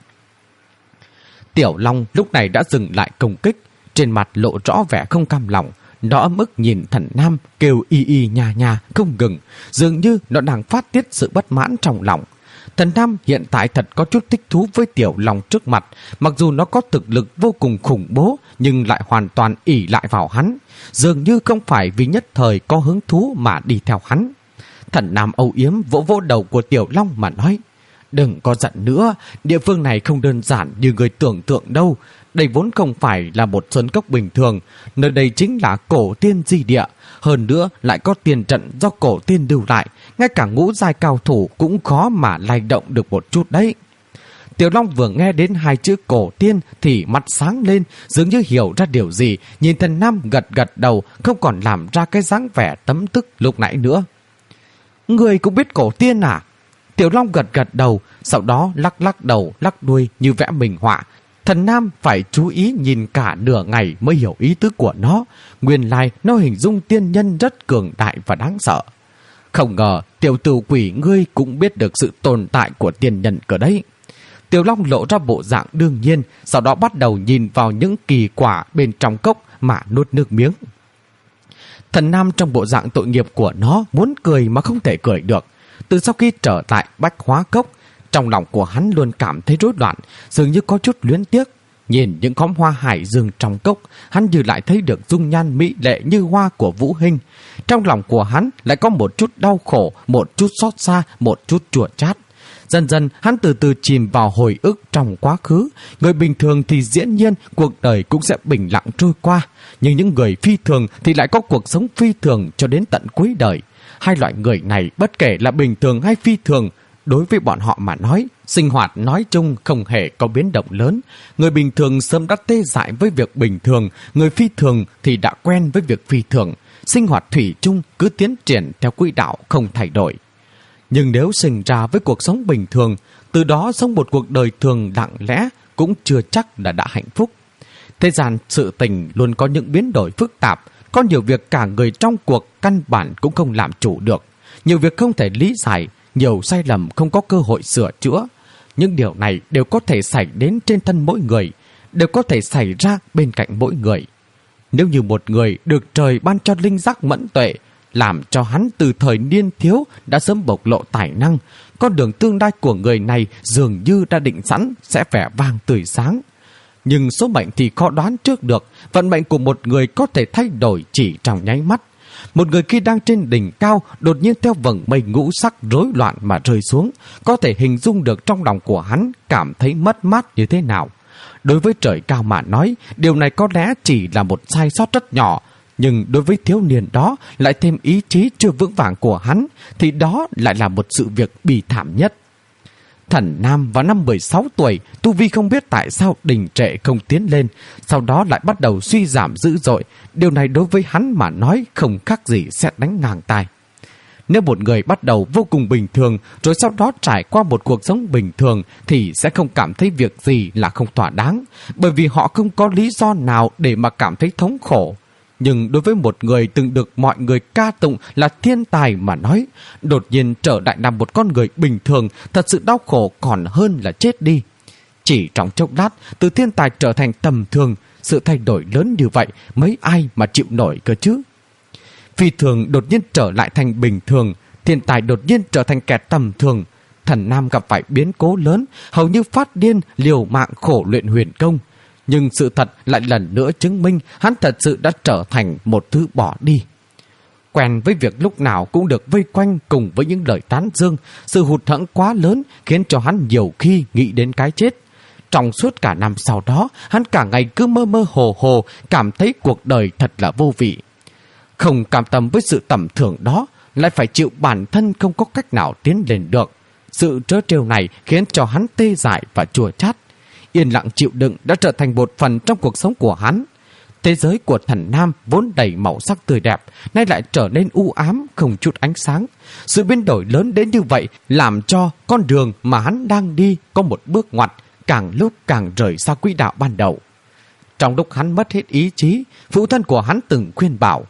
Tiểu Long lúc này đã dừng lại công kích, trên mặt lộ rõ vẻ không cam lòng. Nó ấm ức nhìn Thần Nam kêu y y nha nha không ngừng, dường như nó đang phát tiết sự bất mãn trong lòng. Thần Nam hiện tại thật có chút thích thú với Tiểu Long trước mặt, mặc dù nó có thực lực vô cùng khủng bố nhưng lại hoàn toàn ỷ lại vào hắn, dường như không phải vì nhất thời có hứng thú mà đi theo hắn. Thần Nam âu yếm vỗ vỗ đầu của Tiểu Long mà nói: đừng có giận nữa, địa phương này không đơn giản như người tưởng tượng đâu. Đây vốn không phải là một sơn cốc bình thường, nơi đây chính là cổ tiên di địa, hơn nữa lại có tiền trận do cổ tiên lưu lại, ngay cả ngũ giai cao thủ cũng khó mà lay động được một chút đấy. Tiểu Long vừa nghe đến hai chữ cổ tiên thì mắt sáng lên, dường như hiểu ra điều gì, nhìn Thần Nam gật gật đầu, không còn làm ra cái dáng vẻ tấm tức lúc nãy nữa. Người cũng biết cổ tiên à? Tiểu Long gật gật đầu, sau đó lắc lắc đầu, lắc đuôi như vẽ minh họa. Thần Nam phải chú ý nhìn cả nửa ngày mới hiểu ý tứ của nó. Nguyên lai nó hình dung tiên nhân rất cường đại và đáng sợ. Không ngờ tiểu tử quỷ ngươi cũng biết được sự tồn tại của tiên nhân cơ đấy. Tiểu Long lộ ra bộ dạng đương nhiên, sau đó bắt đầu nhìn vào những kỳ quả bên trong cốc mà nuốt nước miếng. Thần Nam trong bộ dạng tội nghiệp của nó muốn cười mà không thể cười được. Từ sau khi trở lại Bách Hóa Cốc, trong lòng của hắn luôn cảm thấy rối loạn, dường như có chút luyến tiếc. Nhìn những khóm hoa hải dương trong cốc, hắn như lại thấy được dung nhan mỹ lệ như hoa của Vũ Hinh. Trong lòng của hắn lại có một chút đau khổ, một chút xót xa, một chút chua chát. Dần dần hắn từ từ chìm vào hồi ức trong quá khứ. Người bình thường thì dĩ nhiên cuộc đời cũng sẽ bình lặng trôi qua, nhưng những người phi thường thì lại có cuộc sống phi thường cho đến tận cuối đời. Hai loại người này bất kể là bình thường hay phi thường, đối với bọn họ mà nói, sinh hoạt nói chung không hề có biến động lớn. Người bình thường sớm đã tê dại với việc bình thường, người phi thường thì đã quen với việc phi thường. Sinh hoạt thủy chung cứ tiến triển theo quỹ đạo không thay đổi. Nhưng nếu sinh ra với cuộc sống bình thường, từ đó sống một cuộc đời thường lặng lẽ cũng chưa chắc là đã hạnh phúc. Thế gian sự tình luôn có những biến đổi phức tạp, có nhiều việc cả người trong cuộc căn bản cũng không làm chủ được, nhiều việc không thể lý giải, nhiều sai lầm không có cơ hội sửa chữa. Những điều này đều có thể xảy đến trên thân mỗi người, đều có thể xảy ra bên cạnh mỗi người. Nếu như một người được trời ban cho linh giác mẫn tuệ, làm cho hắn từ thời niên thiếu đã sớm bộc lộ tài năng, con đường tương lai của người này dường như đã định sẵn sẽ vẻ vang tươi sáng. Nhưng số mệnh thì khó đoán trước được, vận mệnh của một người có thể thay đổi chỉ trong nháy mắt. Một người khi đang trên đỉnh cao đột nhiên theo vầng mây ngũ sắc rối loạn mà rơi xuống, có thể hình dung được trong lòng của hắn cảm thấy mất mát như thế nào. Đối với trời cao mà nói, điều này có lẽ chỉ là một sai sót rất nhỏ, nhưng đối với thiếu niên đó lại thêm ý chí chưa vững vàng của hắn, thì đó lại là một sự việc bi thảm nhất. Thần Nam vào năm mười sáu tuổi, tu vi không biết tại sao đình trệ không tiến lên, sau đó lại bắt đầu suy giảm dữ dội. Điều này đối với hắn mà nói không khác gì sét đánh ngang tai. Nếu một người bắt đầu vô cùng bình thường, rồi sau đó trải qua một cuộc sống bình thường, thì sẽ không cảm thấy việc gì là không thỏa đáng, bởi vì họ không có lý do nào để mà cảm thấy thống khổ. Nhưng đối với một người từng được mọi người ca tụng là thiên tài mà nói, đột nhiên trở lại làm một con người bình thường, thật sự đau khổ còn hơn là chết đi. Chỉ trong chốc lát, từ thiên tài trở thành tầm thường, sự thay đổi lớn như vậy mấy ai mà chịu nổi cơ chứ? Phi thường đột nhiên trở lại thành bình thường, thiên tài đột nhiên trở thành kẻ tầm thường. Thần Nam gặp phải biến cố lớn, hầu như phát điên liều mạng khổ luyện huyền công. Nhưng sự thật lại lần nữa chứng minh hắn thật sự đã trở thành một thứ bỏ đi. Quen với việc lúc nào cũng được vây quanh cùng với những lời tán dương, sự hụt hẫng quá lớn khiến cho hắn nhiều khi nghĩ đến cái chết. Trong suốt cả năm sau đó, hắn cả ngày cứ mơ mơ hồ hồ, cảm thấy cuộc đời thật là vô vị. Không cam tâm với sự tầm thường đó, lại phải chịu bản thân không có cách nào tiến lên được. Sự trớ trêu này khiến cho hắn tê dại và chua chát. Yên lặng chịu đựng đã trở thành một phần trong cuộc sống của hắn. Thế giới của Thần Nam vốn đầy màu sắc tươi đẹp, nay lại trở nên u ám, không chút ánh sáng. Sự biến đổi lớn đến như vậy làm cho con đường mà hắn đang đi có một bước ngoặt, càng lúc càng rời xa quỹ đạo ban đầu. Trong lúc hắn mất hết ý chí, phụ thân của hắn từng khuyên bảo,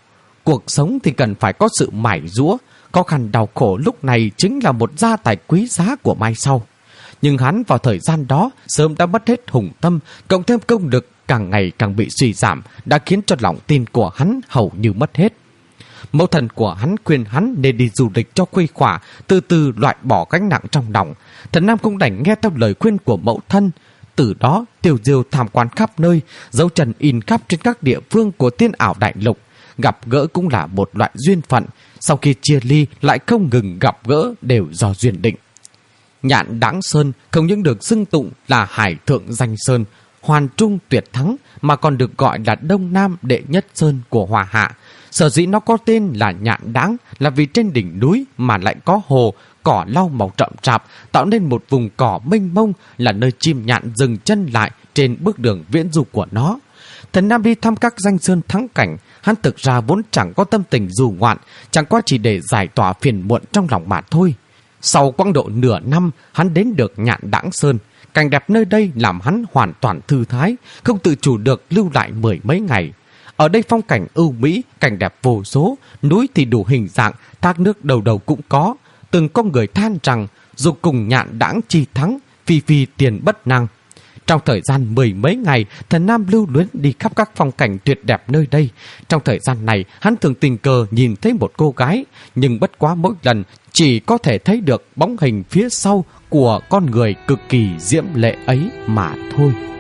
cuộc sống thì cần phải có sự mải giũa, khó khăn đau khổ lúc này chính là một gia tài quý giá của mai sau. Nhưng hắn vào thời gian đó sớm đã mất hết hùng tâm, cộng thêm công lực càng ngày càng bị suy giảm, đã khiến cho lòng tin của hắn hầu như mất hết. Mẫu thân của hắn khuyên hắn nên đi du lịch cho khuây khỏa, từ từ loại bỏ gánh nặng trong lòng. Thần Nam cũng đành nghe theo lời khuyên của mẫu thân. Từ đó Tiêu Diêu tham quan khắp nơi, dấu chân in khắp trên các địa phương của Tiên Ảo Đại Lục. Gặp gỡ cũng là một loại duyên phận, sau khi chia ly lại không ngừng gặp gỡ đều do duyên định. Nhạn Đãng Sơn không những được xưng tụng là Hải Thượng Danh Sơn, hoàn trung tuyệt thắng, mà còn được gọi là Đông Nam đệ nhất sơn của Hoa Hạ. Sở dĩ nó có tên là Nhạn Đãng là vì trên đỉnh núi mà lại có hồ, cỏ lau màu rậm rạp, tạo nên một vùng cỏ mênh mông, là nơi chim nhạn dừng chân lại trên bước đường viễn du của nó. Thần Nam đi thăm các danh sơn thắng cảnh, hắn thực ra vốn chẳng có tâm tình du ngoạn, chẳng qua chỉ để giải tỏa phiền muộn trong lòng mà thôi. Sau quãng độ nửa năm, hắn đến được Nhạn Đãng Sơn. Cảnh đẹp nơi đây làm hắn hoàn toàn thư thái, không tự chủ được lưu lại mười mấy ngày. Ở đây phong cảnh ưu mỹ, cảnh đẹp vô số, núi thì đủ hình dạng, thác nước đầu đầu cũng có. Từng có người than rằng, dù cùng Nhạn Đãng chi thắng, phi phi tiền bất năng. Trong thời gian mười mấy ngày, Thần Nam lưu luyến đi khắp các phong cảnh tuyệt đẹp nơi đây. Trong thời gian này, hắn thường tình cờ nhìn thấy một cô gái, nhưng bất quá mỗi lần chỉ có thể thấy được bóng hình phía sau của con người cực kỳ diễm lệ ấy mà thôi.